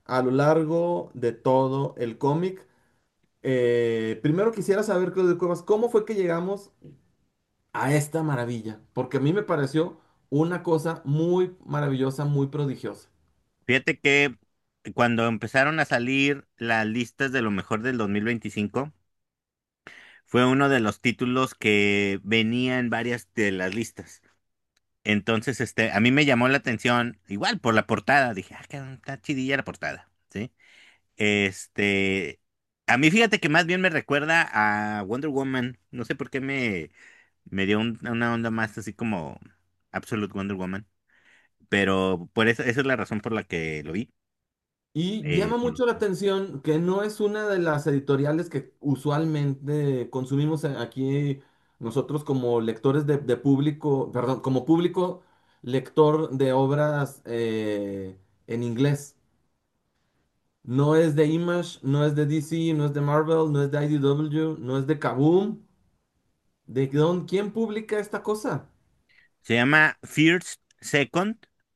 a lo largo de todo el cómic. Eh, primero quisiera saber, Claudio Cuevas, ¿cómo fue que llegamos a esta maravilla? Porque a mí me pareció una cosa muy maravillosa, muy prodigiosa. Fíjate que cuando empezaron a salir las listas de lo mejor del dos mil veinticinco, fue uno de los títulos que venía en varias de las listas. Entonces, este, a mí me llamó la atención, igual por la portada, dije, ah, qué está chidilla la portada, ¿sí? Este, a mí fíjate que más bien me recuerda a Wonder Woman, no sé por qué me, me dio un- una onda más así como Absolute Wonder Woman, pero por eso, esa es la razón por la que lo vi. Y Eh, llama mm, mucho la atención que no es una de las editoriales que usualmente consumimos a- aquí nosotros como lectores de, de público, perdón, como público lector de obras eh, en inglés. No es de Image, no es de D C, no es de Marvel, no es de I D W, no es de Kaboom. ¿De dónde, quién publica esta cosa? Se llama First Second,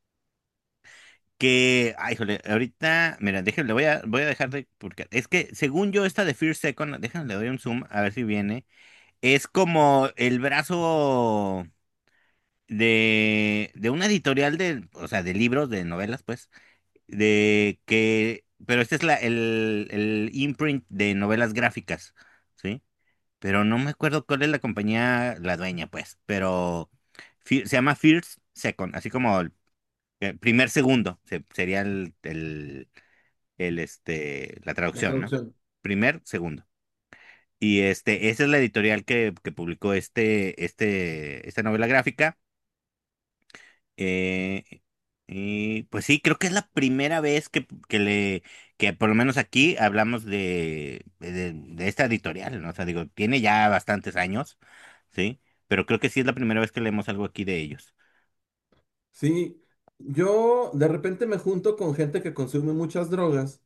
que, ay, híjole, ahorita, mira, déjenme, voy a, voy a dejar de, porque es que según yo esta de First Second, déjenme, le doy un zoom a ver si viene, es como el brazo de, de una editorial de, o sea, de libros, de novelas, pues, de que, pero este es la, el, el imprint de novelas gráficas, ¿sí? Pero no me acuerdo cuál es la compañía, la dueña, pues, pero fi- se llama First Second, así como el, eh, primer segundo, se- sería el, el, el, este, la La traducción, ¿no? traducción. Primer, segundo. Y este, esa es la editorial que, que publicó este, este, esta novela gráfica. Eh, y pues sí, creo que es la primera vez que, que le, que por lo menos aquí hablamos de, de, de esta editorial, ¿no? O sea, digo, tiene ya bastantes años, ¿sí? Pero creo que sí es la primera vez que leemos algo aquí de ellos. Sí, yo de repente me junto con gente que consume muchas drogas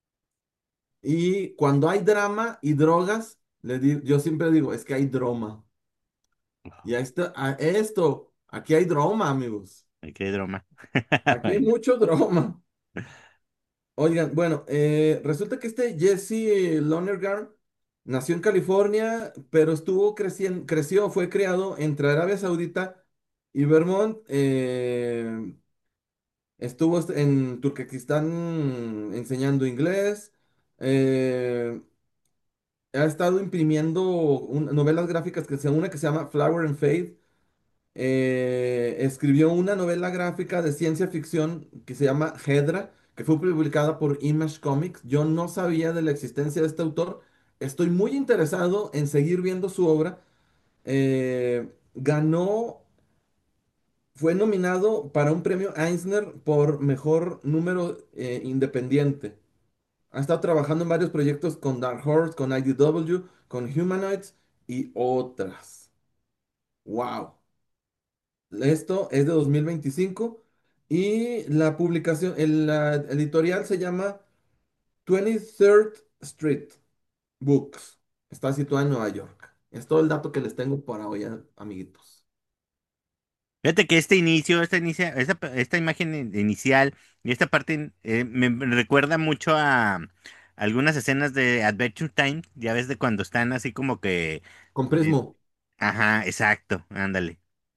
y cuando hay drama y drogas, le di- yo siempre digo, es que hay drama. Y ahí está, a esto, aquí hay drama, amigos. Ay, qué broma. Aquí hay Bueno, mucho drama. Oigan, bueno, eh, resulta que este Jesse Lonergan nació en California, pero estuvo creciendo, creció, fue criado entre Arabia Saudita y Vermont. eh, estuvo est- en Turquestán enseñando inglés. eh, ha estado imprimiendo un- novelas gráficas que se una que se llama Flower and Fade. eh, escribió una novela gráfica de ciencia ficción que se llama Hedra, que fue publicada por Image Comics. Yo no sabía de la existencia de este autor. Estoy muy interesado en seguir viendo su obra. Eh, ganó, fue nominado para un premio Eisner por mejor número eh, independiente. Ha estado trabajando en varios proyectos con Dark Horse, con I D W, con Humanoids y otras. ¡Wow! Esto es de dos mil veinticinco y la publicación, el, la editorial se llama veintitrés Street Books. Está situada en Nueva York. Es todo el dato que les tengo para hoy, a- amiguitos. fíjate que este inicio, esta, inicia, esta, esta imagen in- inicial y esta parte eh, me me recuerda mucho a algunas escenas de Adventure Time, ya ves de cuando están así como que... Con eh, Prismo. ajá, exacto, ándale.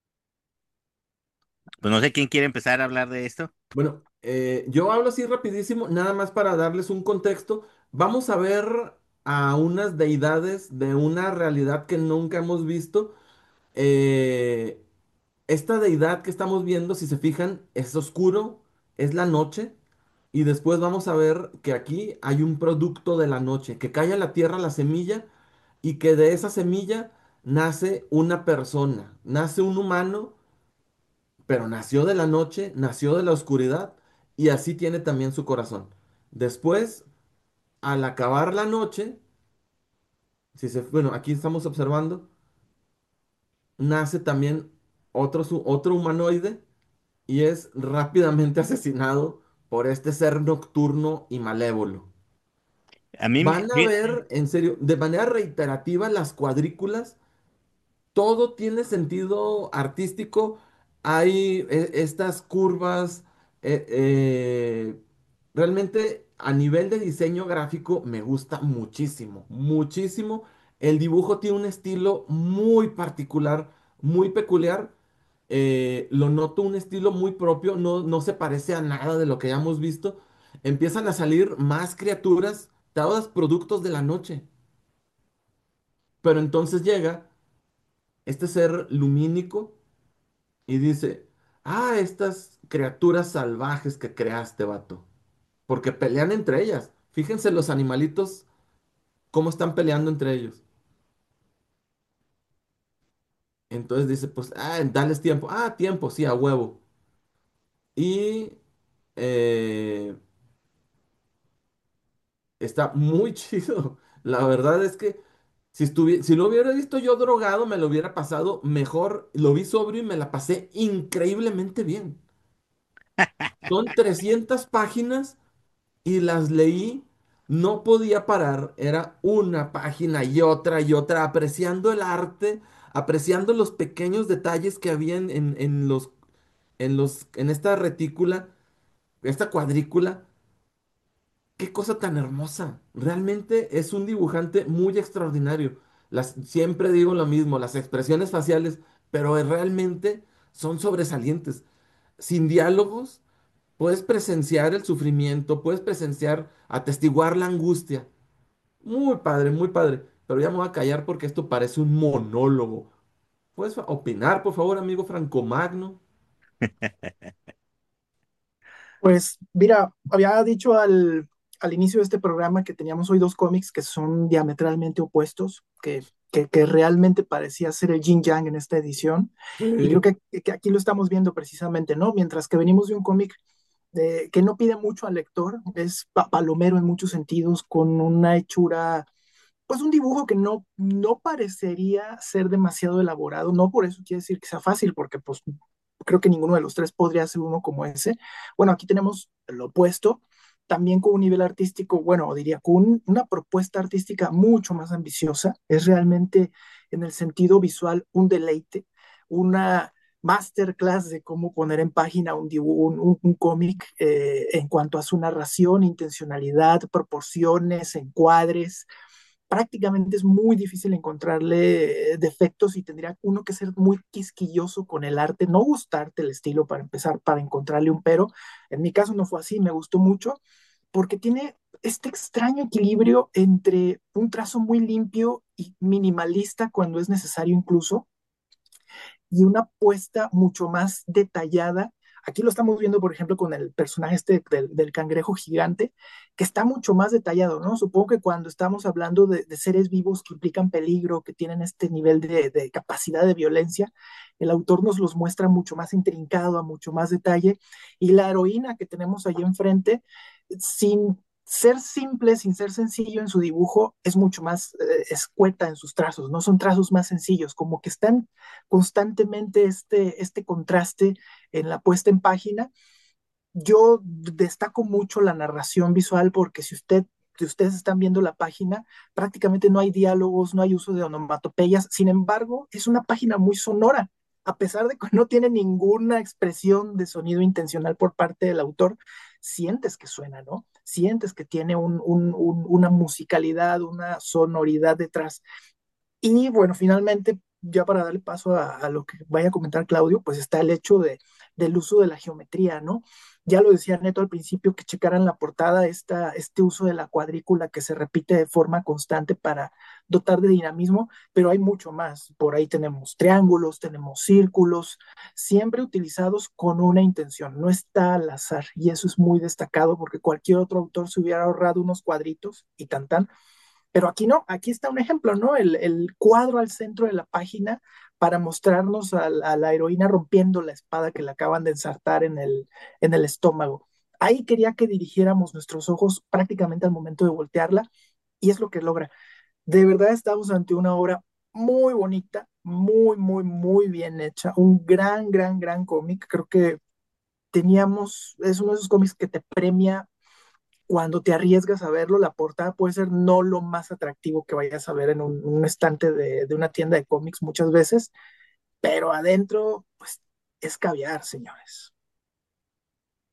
Pues no sé quién quiere empezar a hablar de esto. Bueno, eh, yo hablo así rapidísimo, nada más para darles un contexto. Vamos a ver a unas deidades de una realidad que nunca hemos visto. Eh, Esta deidad que estamos viendo, si se fijan, es oscuro, es la noche, y después vamos a ver que aquí hay un producto de la noche, que cae a la tierra la semilla y que de esa semilla nace una persona, nace un humano, pero nació de la noche, nació de la oscuridad y así tiene también su corazón. Después, al acabar la noche, si se, bueno, aquí estamos observando, nace también otro, su- otro humanoide y es rápidamente asesinado por este ser nocturno y malévolo. A mí me... Van a fíjate, ver, en serio, de manera reiterativa las cuadrículas, todo tiene sentido artístico, hay eh, estas curvas, eh, eh, realmente a nivel de diseño gráfico me gusta muchísimo, muchísimo. El dibujo tiene un estilo muy particular, muy peculiar. Eh, lo noto un estilo muy propio, no, no se parece a nada de lo que hayamos visto. Empiezan a salir más criaturas, todas productos de la noche. Pero entonces llega este ser lumínico y dice, ah, estas criaturas salvajes que creaste, vato. Porque pelean entre ellas. Fíjense los animalitos cómo están peleando entre ellos. Entonces dice, pues, ah, dales tiempo. Ah, tiempo, sí, a huevo. Y eh, está muy chido. La verdad es que si estuvi- si lo hubiera visto yo drogado, me lo hubiera pasado mejor. Lo vi sobrio y me la pasé increíblemente bien. Son trescientas páginas y las leí, no podía parar, era una página y otra y otra, apreciando el arte, apreciando los pequeños detalles que había en, en- en los, en los, en esta retícula, esta cuadrícula. Qué cosa tan hermosa. Realmente es un dibujante muy extraordinario. Las, siempre digo lo mismo, las expresiones faciales, pero realmente son sobresalientes. Sin diálogos, puedes presenciar el sufrimiento, puedes presenciar, atestiguar la angustia. Muy padre, muy padre. Pero ya me voy a callar porque esto parece un monólogo. ¿Puedes opinar, por favor, amigo Franco Magno? Pues mira, había dicho al, al inicio de este programa que teníamos hoy dos cómics que son diametralmente opuestos, que, que, que realmente parecía ser el yin yang en esta edición. Y creo Sí. que, que aquí lo estamos viendo precisamente, ¿no? Mientras que venimos de un cómic de- que no pide mucho al lector, es pa- palomero en muchos sentidos, con una hechura, pues un dibujo que no, no parecería ser demasiado elaborado. No por eso quiere decir que sea fácil, porque pues creo que ninguno de los tres podría hacer uno como ese. Bueno, aquí tenemos lo opuesto, también con un nivel artístico, bueno, diría con un- una propuesta artística mucho más ambiciosa. Es realmente en el sentido visual un deleite, una masterclass de cómo poner en página un, dibujo, un, un- un cómic eh, en cuanto a su narración, intencionalidad, proporciones, encuadres. Prácticamente es muy difícil encontrarle eh, defectos y tendría uno que ser muy quisquilloso con el arte, no gustarte el estilo para empezar, para encontrarle un pero. En mi caso no fue así, me gustó mucho porque tiene este extraño equilibrio entre un trazo muy limpio y minimalista cuando es necesario incluso, y una puesta mucho más detallada. Aquí lo estamos viendo, por ejemplo, con el personaje este del, del cangrejo gigante, que está mucho más detallado, ¿no? Supongo que cuando estamos hablando de, de seres vivos que implican peligro, que tienen este nivel de, de capacidad de violencia, el autor nos los muestra mucho más intrincado, a mucho más detalle, y la heroína que tenemos ahí enfrente, sin ser simple, sin ser sencillo en su dibujo, es mucho más eh, escueta en sus trazos, ¿no? Son trazos más sencillos, como que están constantemente este, este contraste en la puesta en página. Yo destaco mucho la narración visual porque si usted si ustedes están viendo la página, prácticamente no hay diálogos, no hay uso de onomatopeyas, sin embargo, es una página muy sonora, a pesar de que no tiene ninguna expresión de sonido intencional por parte del autor, sientes que suena, ¿no? Sientes que tiene un, un, un, una musicalidad, una sonoridad detrás. Y bueno, finalmente, ya para darle paso a, a lo que vaya a comentar Claudio, pues está el hecho de, del uso de la geometría, ¿no? Ya lo decía Neto al principio, que checaran la portada, esta, este uso de la cuadrícula que se repite de forma constante para dotar de dinamismo, pero hay mucho más. Por ahí tenemos triángulos, tenemos círculos, siempre utilizados con una intención, no está al azar. Y eso es muy destacado porque cualquier otro autor se hubiera ahorrado unos cuadritos y tan tan, pero aquí no, aquí está un ejemplo, ¿no? El, el cuadro al centro de la página para mostrarnos a, a, la heroína rompiendo la espada que le acaban de ensartar en el, en el estómago. Ahí quería que dirigiéramos nuestros ojos prácticamente al momento de voltearla y es lo que logra. De verdad estamos ante una obra muy bonita, muy, muy, muy bien hecha, un gran, gran, gran cómic. Creo que teníamos, es uno de esos cómics que te premia cuando te arriesgas a verlo. La portada puede ser no lo más atractivo que vayas a ver en un, un estante de, de, una tienda de cómics muchas veces, pero adentro, pues, es caviar, señores.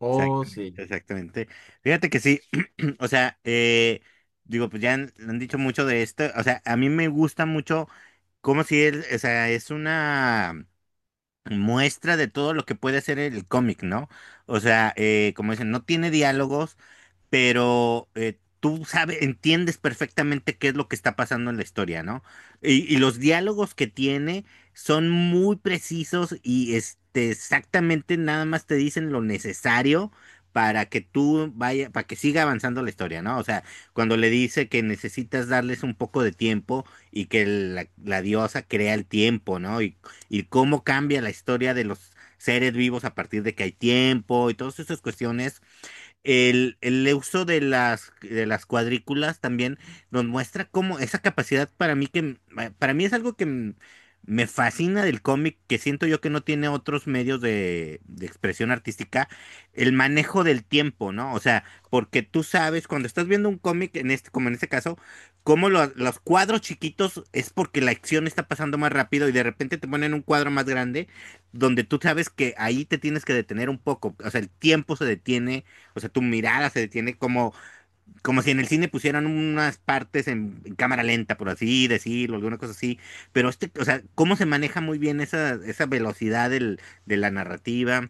Oh, sí. Exactamente, exactamente. Fíjate que sí, o sea, eh, digo, pues ya han, han dicho mucho de esto, o sea, a mí me gusta mucho como si él, o sea, es una muestra de todo lo que puede hacer el cómic, ¿no? O sea, eh, como dicen, no tiene diálogos, pero eh, tú sabes, entiendes perfectamente qué es lo que está pasando en la historia, ¿no? Y, y los diálogos que tiene son muy precisos y este, exactamente nada más te dicen lo necesario para que tú vaya, para que siga avanzando la historia, ¿no? O sea, cuando le dice que necesitas darles un poco de tiempo y que la, la diosa crea el tiempo, ¿no? Y, y cómo cambia la historia de los seres vivos a partir de que hay tiempo y todas esas cuestiones el, el uso de las, de las cuadrículas también nos muestra cómo esa capacidad para mí que para mí es algo que m- me fascina del cómic, que siento yo que no tiene otros medios de, de expresión artística, el manejo del tiempo, ¿no? O sea, porque tú sabes, cuando estás viendo un cómic, en este, como en este caso, cómo lo- los cuadros chiquitos es porque la acción está pasando más rápido y de repente te ponen un cuadro más grande donde tú sabes que ahí te tienes que detener un poco, o sea, el tiempo se detiene, o sea, tu mirada se detiene como, como si en el cine pusieran unas partes en, en cámara lenta, por así decirlo, alguna cosa así. Pero este, o sea, cómo se maneja muy bien esa, esa velocidad del, de la narrativa.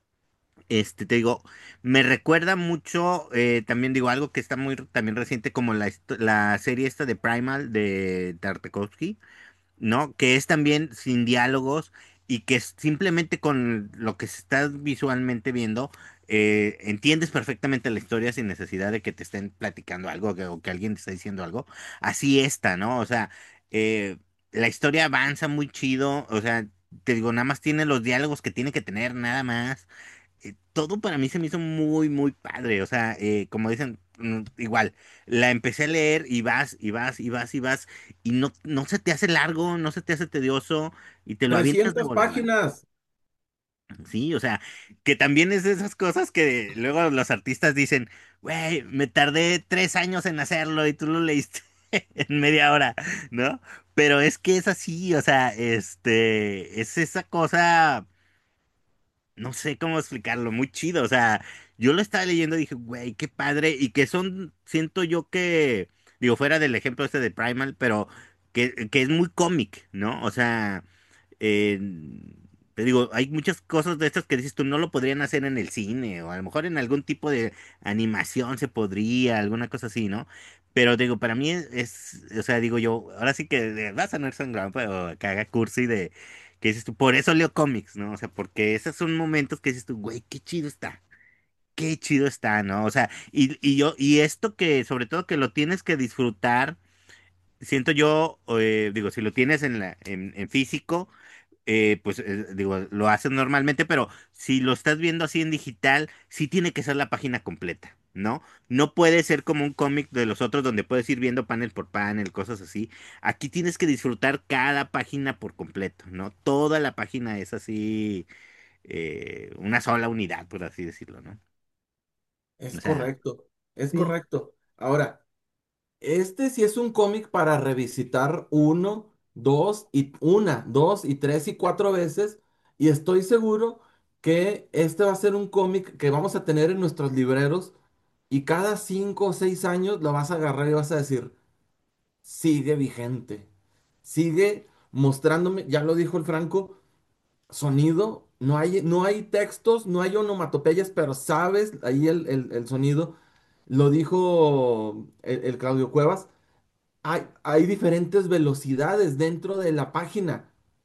Este, te digo, me recuerda mucho, eh, también digo, algo que está muy también reciente, como la, hist- la serie esta de Primal de Tartakovsky, ¿no? Que es también sin diálogos y que es simplemente con lo que se está visualmente viendo, eh, entiendes perfectamente la historia sin necesidad de que te estén platicando algo que- o que alguien te está diciendo algo. Así está, ¿no? O sea, eh, la historia avanza muy chido, o sea, te digo, nada más tiene los diálogos que tiene que tener, nada más eh, todo para mí se me hizo muy, muy padre. O sea, eh, como dicen, mm, igual, la empecé a leer y vas, y vas, y vas, y vas, y no, no se te hace largo, no se te hace tedioso, y te lo avientas de Trescientas volada. páginas. Sí, o sea, que también es de esas cosas que luego los artistas dicen, güey, me tardé tres años en hacerlo y tú lo leíste en media hora, ¿no? Pero es que es así, o sea, este, es esa cosa no sé cómo explicarlo, muy chido. O sea, yo lo estaba leyendo y dije, güey, qué padre. Y que son, siento yo que, digo, fuera del ejemplo este de Primal, pero que, que es muy cómic, ¿no? O sea, eh, te digo, hay muchas cosas de estas que dices tú no lo podrían hacer en el cine, o a lo mejor en algún tipo de animación se podría, alguna cosa así, ¿no? Pero digo, para mí es, es- o sea, digo yo, ahora sí que eh, vas a no sangrado, pero que haga cursi de que dices tú, por eso leo cómics, ¿no? O sea, porque esos son momentos que dices tú, güey, qué chido está, qué chido está, ¿no? O sea, y, y yo, y esto que, sobre todo que lo tienes que disfrutar, siento yo, eh, digo, si lo tienes en la, en, en físico, eh, pues eh, digo, lo haces normalmente, pero si lo estás viendo así en digital, sí tiene que ser la página completa, ¿no? No puede ser como un cómic de los otros donde puedes ir viendo panel por panel, cosas así. Aquí tienes que disfrutar cada página por completo, ¿no? Toda la página es así, eh, una sola unidad, por así decirlo, ¿no? Es O sea, correcto, es Sí, correcto. Ahora, este sí es un cómic para revisitar uno, dos y una, dos y tres y cuatro veces. Y estoy seguro que este va a ser un cómic que vamos a tener en nuestros libreros y cada cinco o seis años lo vas a agarrar y vas a decir, sigue vigente, sigue mostrándome, ya lo dijo el Franco, sonido, no hay, no hay textos, no hay onomatopeyas, pero sabes ahí el, el- el sonido, lo dijo el, el Claudio Cuevas, hay, hay diferentes velocidades dentro de la página.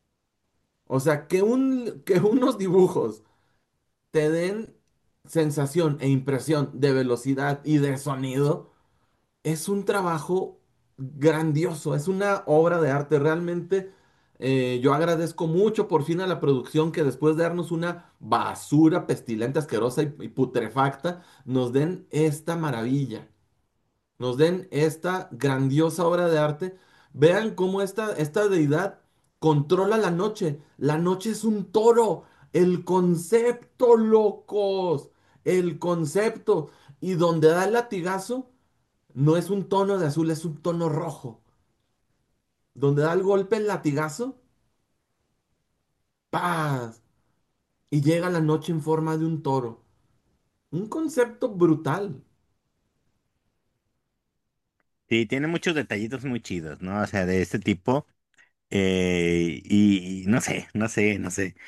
O sea, que, un, que unos dibujos te den sensación e impresión de velocidad y de sonido, es un trabajo grandioso, es una obra de arte. Realmente eh, yo agradezco mucho por fin a la producción que después de darnos una basura pestilente, asquerosa y, y putrefacta, nos den esta maravilla, nos den esta grandiosa obra de arte. Vean cómo esta, esta deidad controla la noche. La noche es un toro. El concepto, locos. El concepto. Y donde da el latigazo no es un tono de azul, es un tono rojo. Donde da el golpe el latigazo, ¡paz! Y llega la noche en forma de un toro. Un concepto brutal. Sí, tiene muchos detallitos muy chidos, ¿no? O sea, de este tipo. Eh, y, y no sé, no sé, no sé.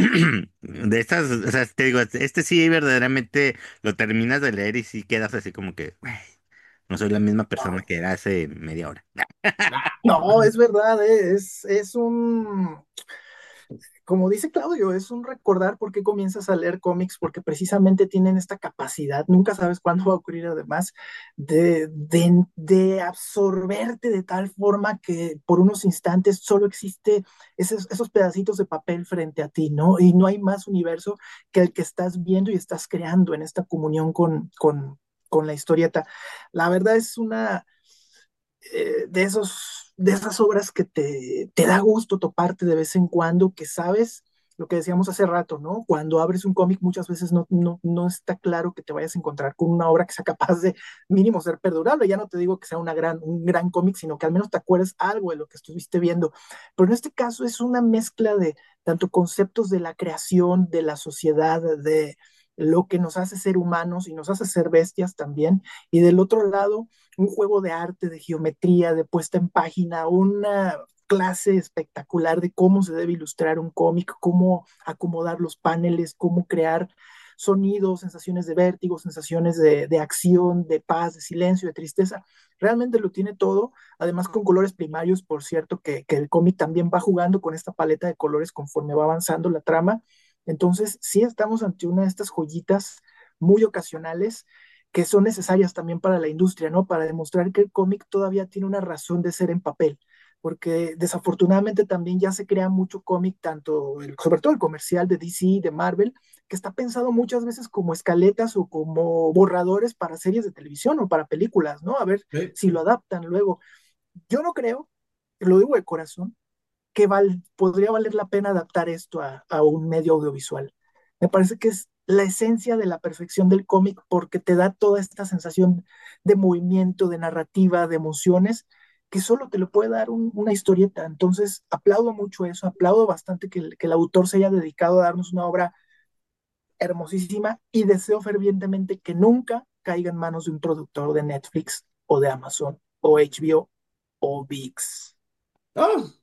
De estas, o sea, te digo, este sí verdaderamente lo terminas de leer y sí quedas así como que, "Güey, no soy la misma persona que era hace media hora". No, es verdad, eh, es, es un, como dice Claudio, es un recordar por qué comienzas a leer cómics, porque precisamente tienen esta capacidad, nunca sabes cuándo va a ocurrir además, de, de, de absorberte de tal forma que por unos instantes solo existe esos, esos pedacitos de papel frente a ti, ¿no? Y no hay más universo que el que estás viendo y estás creando en esta comunión con, con, con la historieta. La verdad es una eh, de esos, de esas obras que te, te da gusto toparte de vez en cuando, que sabes lo que decíamos hace rato, ¿no? Cuando abres un cómic muchas veces no, no, no está claro que te vayas a encontrar con una obra que sea capaz de mínimo ser perdurable. Ya no te digo que sea una gran, un gran cómic, sino que al menos te acuerdes algo de lo que estuviste viendo. Pero en este caso es una mezcla de tanto conceptos de la creación, de la sociedad, de lo que nos hace ser humanos y nos hace ser bestias también. Y del otro lado, un juego de arte, de geometría, de puesta en página, una clase espectacular de cómo se debe ilustrar un cómic, cómo acomodar los paneles, cómo crear sonidos, sensaciones de vértigo, sensaciones de, de acción, de paz, de silencio, de tristeza. Realmente lo tiene todo, además con colores primarios, por cierto, que, que el cómic también va jugando con esta paleta de colores conforme va avanzando la trama. Entonces, sí estamos ante una de estas joyitas muy ocasionales que son necesarias también para la industria, ¿no? Para demostrar que el cómic todavía tiene una razón de ser en papel, porque desafortunadamente también ya se crea mucho cómic, tanto, el, sobre todo el comercial de D C, de Marvel, que está pensado muchas veces como escaletas o como borradores para series de televisión o para películas, ¿no? A ver Sí. si lo adaptan luego. Yo no creo, lo digo de corazón, que val, podría valer la pena adaptar esto a, a un medio audiovisual. Me parece que es la esencia de la perfección del cómic porque te da toda esta sensación de movimiento, de narrativa, de emociones, que solo te lo puede dar un, una historieta. Entonces, aplaudo mucho eso, aplaudo bastante que el, que el autor se haya dedicado a darnos una obra hermosísima y deseo fervientemente que nunca caiga en manos de un productor de Netflix o de Amazon o H B O o VIX. Ah,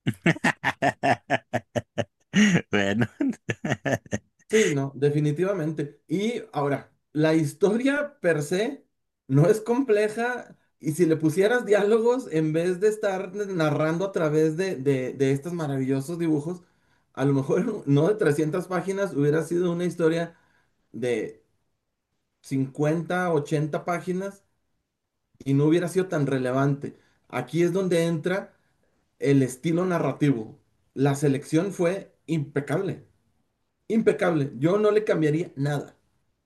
Bueno, sí, no, definitivamente. Y ahora, la historia per se no es compleja y si le pusieras diálogos en vez de estar narrando a través de, de, de estos maravillosos dibujos, a lo mejor no de trescientas páginas hubiera sido una historia de cincuenta ochenta páginas y no hubiera sido tan relevante. Aquí es donde entra el estilo narrativo. La selección fue impecable, impecable. Yo no le cambiaría nada.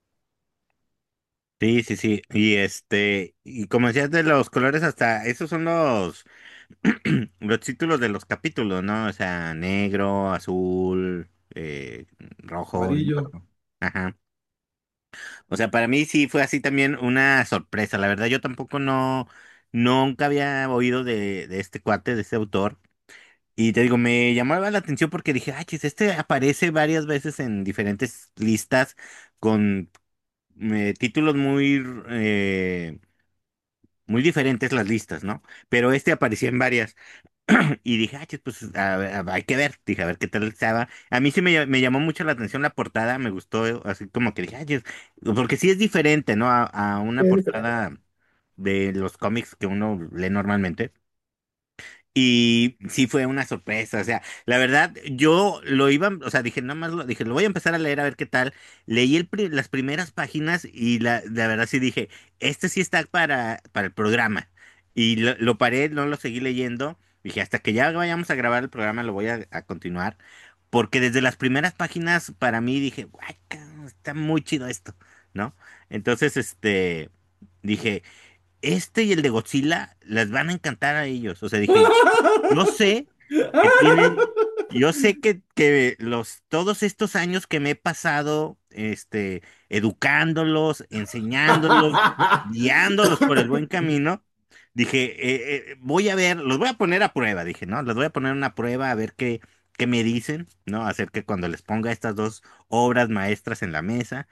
sí, sí, sí. Y este, y como decías de los colores, hasta esos son los, los títulos de los capítulos, ¿no? O sea, negro, azul, eh, rojo, no me Amarillo. acuerdo. Ajá. O sea, para mí sí fue así también una sorpresa. La verdad, yo tampoco no, nunca había oído de, de este cuate, de este autor. Y te digo, me llamaba la atención porque dije, ay, chis, este aparece varias veces en diferentes listas con eh, títulos muy, eh, muy diferentes las listas, ¿no? Pero este aparecía en varias. Y dije, ah, chis, pues a ver, a- hay que ver, dije, a ver qué tal estaba. A mí sí me, ll- me llamó mucho la atención la portada, me gustó, así como que dije, ay, chis, porque sí es diferente, ¿no? A, a una Es diferente. portada de los cómics que uno lee normalmente. Y sí fue una sorpresa, o sea, la verdad, yo lo iba, o sea, dije, nada más, lo, dije, lo voy a empezar a leer a ver qué tal. Leí el pri- las primeras páginas y la, la verdad sí dije, este sí está para, para el programa. Y lo, lo paré, no lo seguí leyendo. Dije, hasta que ya vayamos a grabar el programa lo voy a, a continuar. Porque desde las primeras páginas para mí dije, guay, cabrón, está muy chido esto, ¿no? Entonces, este, dije, este y el de Godzilla les van a encantar a ellos. O sea, dije, yo sé que tienen, yo sé que, que los, todos estos años que me he pasado, este, educándolos, enseñándolos, guiándolos por el buen camino, dije, eh, eh, voy a ver, los voy a poner a prueba, dije, ¿no? Los voy a poner una prueba a ver qué, qué me dicen, ¿no? Hacer que cuando les ponga estas dos obras maestras en la mesa.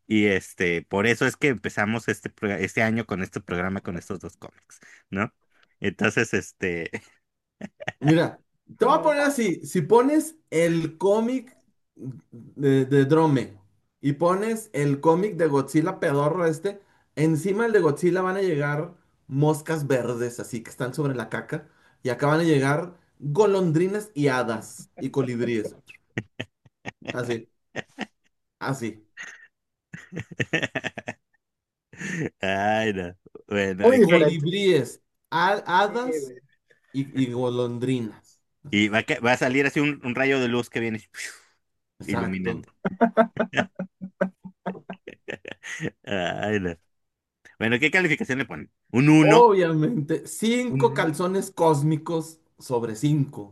Y este, por eso es que empezamos este, pro- este año con este programa, con estos dos cómics, ¿no? Entonces, este, Mira, te voy a poner así, si pones el cómic de, de Drome y pones el cómic de Godzilla pedorro este, encima del de Godzilla van a llegar moscas verdes así que están sobre la caca y acá van a llegar golondrinas y hadas y colibríes. Así, así. ay, no. Bueno, Muy hay que- diferente. Colibríes, ha- Sí, hadas güey. y, y golondrinas. Así. y va a, que- va a salir así un, un rayo de luz que viene Exacto. iluminando. Ay, no. Bueno, ¿qué calificación le ponen? ¿Un uno? Obviamente, cinco ¿Un... calzones cósmicos sobre cinco.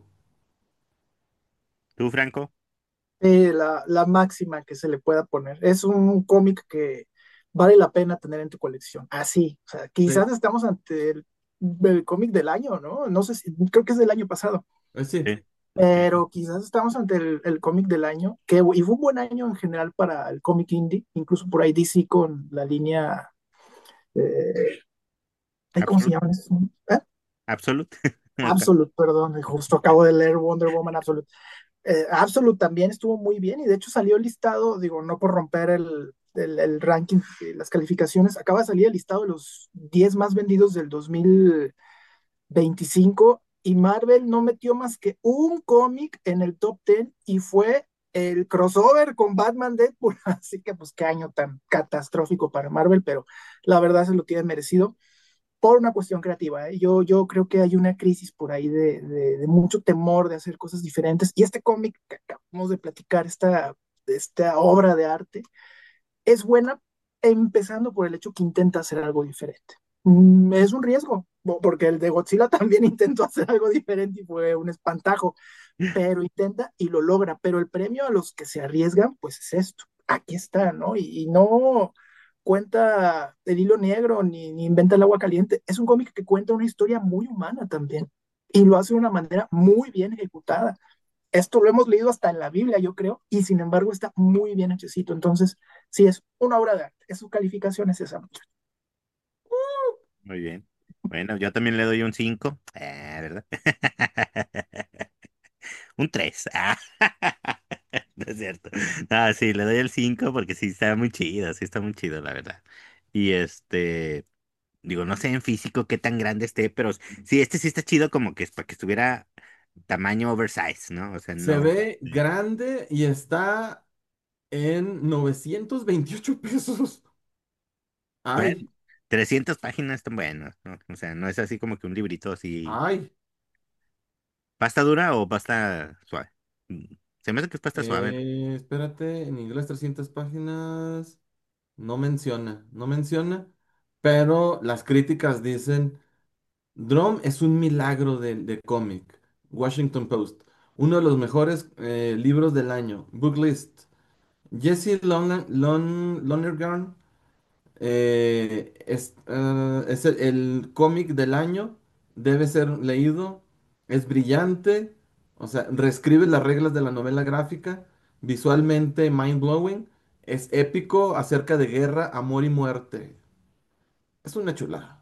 ¿Tú, Franco? Sí, la, la máxima que se le pueda poner. Es un cómic que vale la pena tener en tu colección. Así, o sea, Sí, quizás estamos ante el, el cómic del año, ¿no? No sé si, creo que es del año pasado, eh, sí. Sí. pero quizás estamos ante el, el cómic del año, que y fue un buen año en general para el cómic indie, incluso por ahí D C con la línea, eh, ay, ¿cómo se Absolute. llaman esos? ¿Eh? Absolute. Absolute, perdón, justo acabo de leer Wonder Woman Absolute. Eh, Absolute también estuvo muy bien y de hecho salió listado, digo, no por romper el, el, el ranking, eh, las calificaciones, acaba de salir el listado de los diez más vendidos del dos mil veinticinco y Marvel no metió más que un cómic en el top diez y fue el crossover con Batman Deadpool, así que pues qué año tan catastrófico para Marvel, pero la verdad se lo tiene merecido por una cuestión creativa. ¿eh? Yo, yo creo que hay una crisis por ahí de, de, de mucho temor de hacer cosas diferentes. Y este cómic que acabamos de platicar, esta, esta obra de arte, es buena empezando por el hecho que intenta hacer algo diferente. Mm, es un riesgo, porque el de Godzilla también intentó hacer algo diferente y fue un espantajo, pero intenta y lo logra. Pero el premio a los que se arriesgan, pues es esto. Aquí está, ¿no? Y, y no cuenta el hilo negro ni, ni inventa el agua caliente. Es un cómic que cuenta una historia muy humana también. Y lo hace de una manera muy bien ejecutada. Esto lo hemos leído hasta en la Biblia, yo creo, y sin embargo está muy bien hechecito. Entonces, sí, es una obra de arte. Es su calificación es esa. Muy bien. Bueno, yo también le doy un cinco, ah, ¿verdad? Un tres. Ah, no es cierto. Ah, sí, le doy el cinco porque sí está muy chido, sí está muy chido, la verdad. Y este, digo, no sé en físico qué tan grande esté, pero sí, este sí está chido como que es para que estuviera tamaño oversize, ¿no? O sea, Se no. ve eh, grande y está en novecientos veintiocho pesos. Bueno, Ay, trescientas páginas están buenas, ¿no? O sea, no es así como que un librito así. ay. ¿Pasta dura o pasta suave? Mm, Se me hace que es pasta suave, ¿no? Eh, espérate, en inglés trescientas páginas. No menciona, no menciona, pero las críticas dicen, Drum es un milagro de, de cómic. Washington Post, uno de los mejores eh, libros del año. Booklist. Jesse Lon Lon Lonergan eh, es, eh, es el, el cómic del año. Debe ser leído. Es brillante. O sea, reescribe las reglas de la novela gráfica. Visualmente mind blowing. Es épico acerca de guerra, amor y muerte. Es una chulada.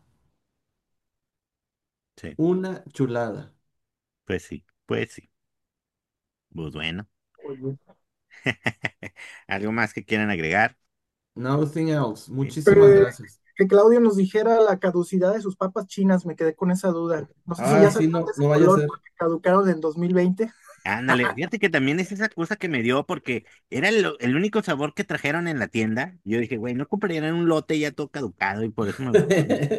Sí, Una chulada. pues sí, pues sí. Pues bueno. Oye. ¿Algo más que quieran agregar? Nothing else. Sí. Muchísimas Eh, gracias. que Claudio nos dijera la caducidad de sus papas chinas, me quedé con esa duda. No sé si Ah, ya sí, salieron de no, ese no vaya a color ser. porque caducaron en dos mil veinte. Ándale, fíjate que también es esa cosa que me dio porque era el, el único sabor que trajeron en la tienda. Yo dije, güey, no comprarían un lote ya todo caducado y por eso me gustó.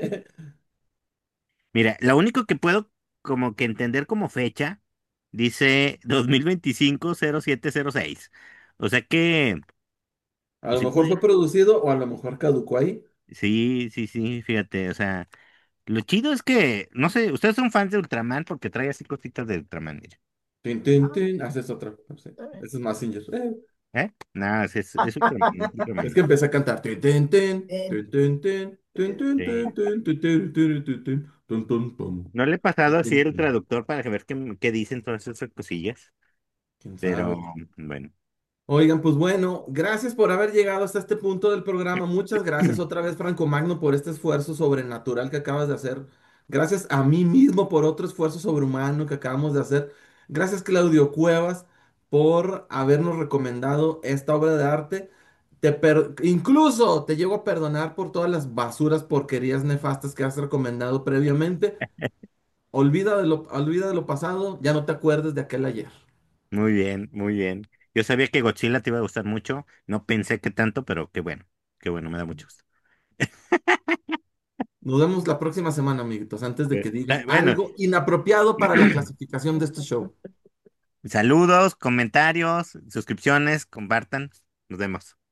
Mira, lo único que puedo como que entender como fecha dice dos mil veinticinco cero siete cero seis. O sea que, A pues lo sí, mejor puede- fue producido o a lo mejor caducó ahí. sí, sí, sí, fíjate, o sea, lo chido es que, no sé, ustedes son fans de Ultraman porque trae así cositas de Ultraman, mira. Tin, tin, tin. Haces otra. No sé. Eh, Ese es Mazinger. Eh, ¿Eh? No, es, es, es Ultraman, es Es Ultraman. que empecé a cantar. Tin, tin, tin, eh, tin, tin, tin, tin, tin, Sí. tin, tin, tin, tin, tin, tin, tin, tun, tun, pum, No le he pasado así tin, el tin. traductor para ver qué, qué dicen todas esas cosillas, ¿Quién pero sabe? bueno. Oigan, pues bueno, gracias por haber llegado hasta este punto del programa. Muchas gracias otra vez, Franco Magno, por este esfuerzo sobrenatural que acabas de hacer. Gracias a mí mismo por otro esfuerzo sobrehumano que acabamos de hacer. Gracias, Claudio Cuevas, por habernos recomendado esta obra de arte. Te per- Incluso te llego a perdonar por todas las basuras, porquerías nefastas que has recomendado previamente. Olvida de lo, olvida de lo pasado, ya no te acuerdes de aquel ayer. Muy bien, muy bien. Yo sabía que Godzilla te iba a gustar mucho. No pensé que tanto, pero qué bueno. Qué bueno, me da mucho gusto. Nos vemos la próxima semana, amiguitos, antes de Eh, que digan eh, Bueno, algo inapropiado para la clasificación de este show. saludos, comentarios, suscripciones, compartan. Nos vemos.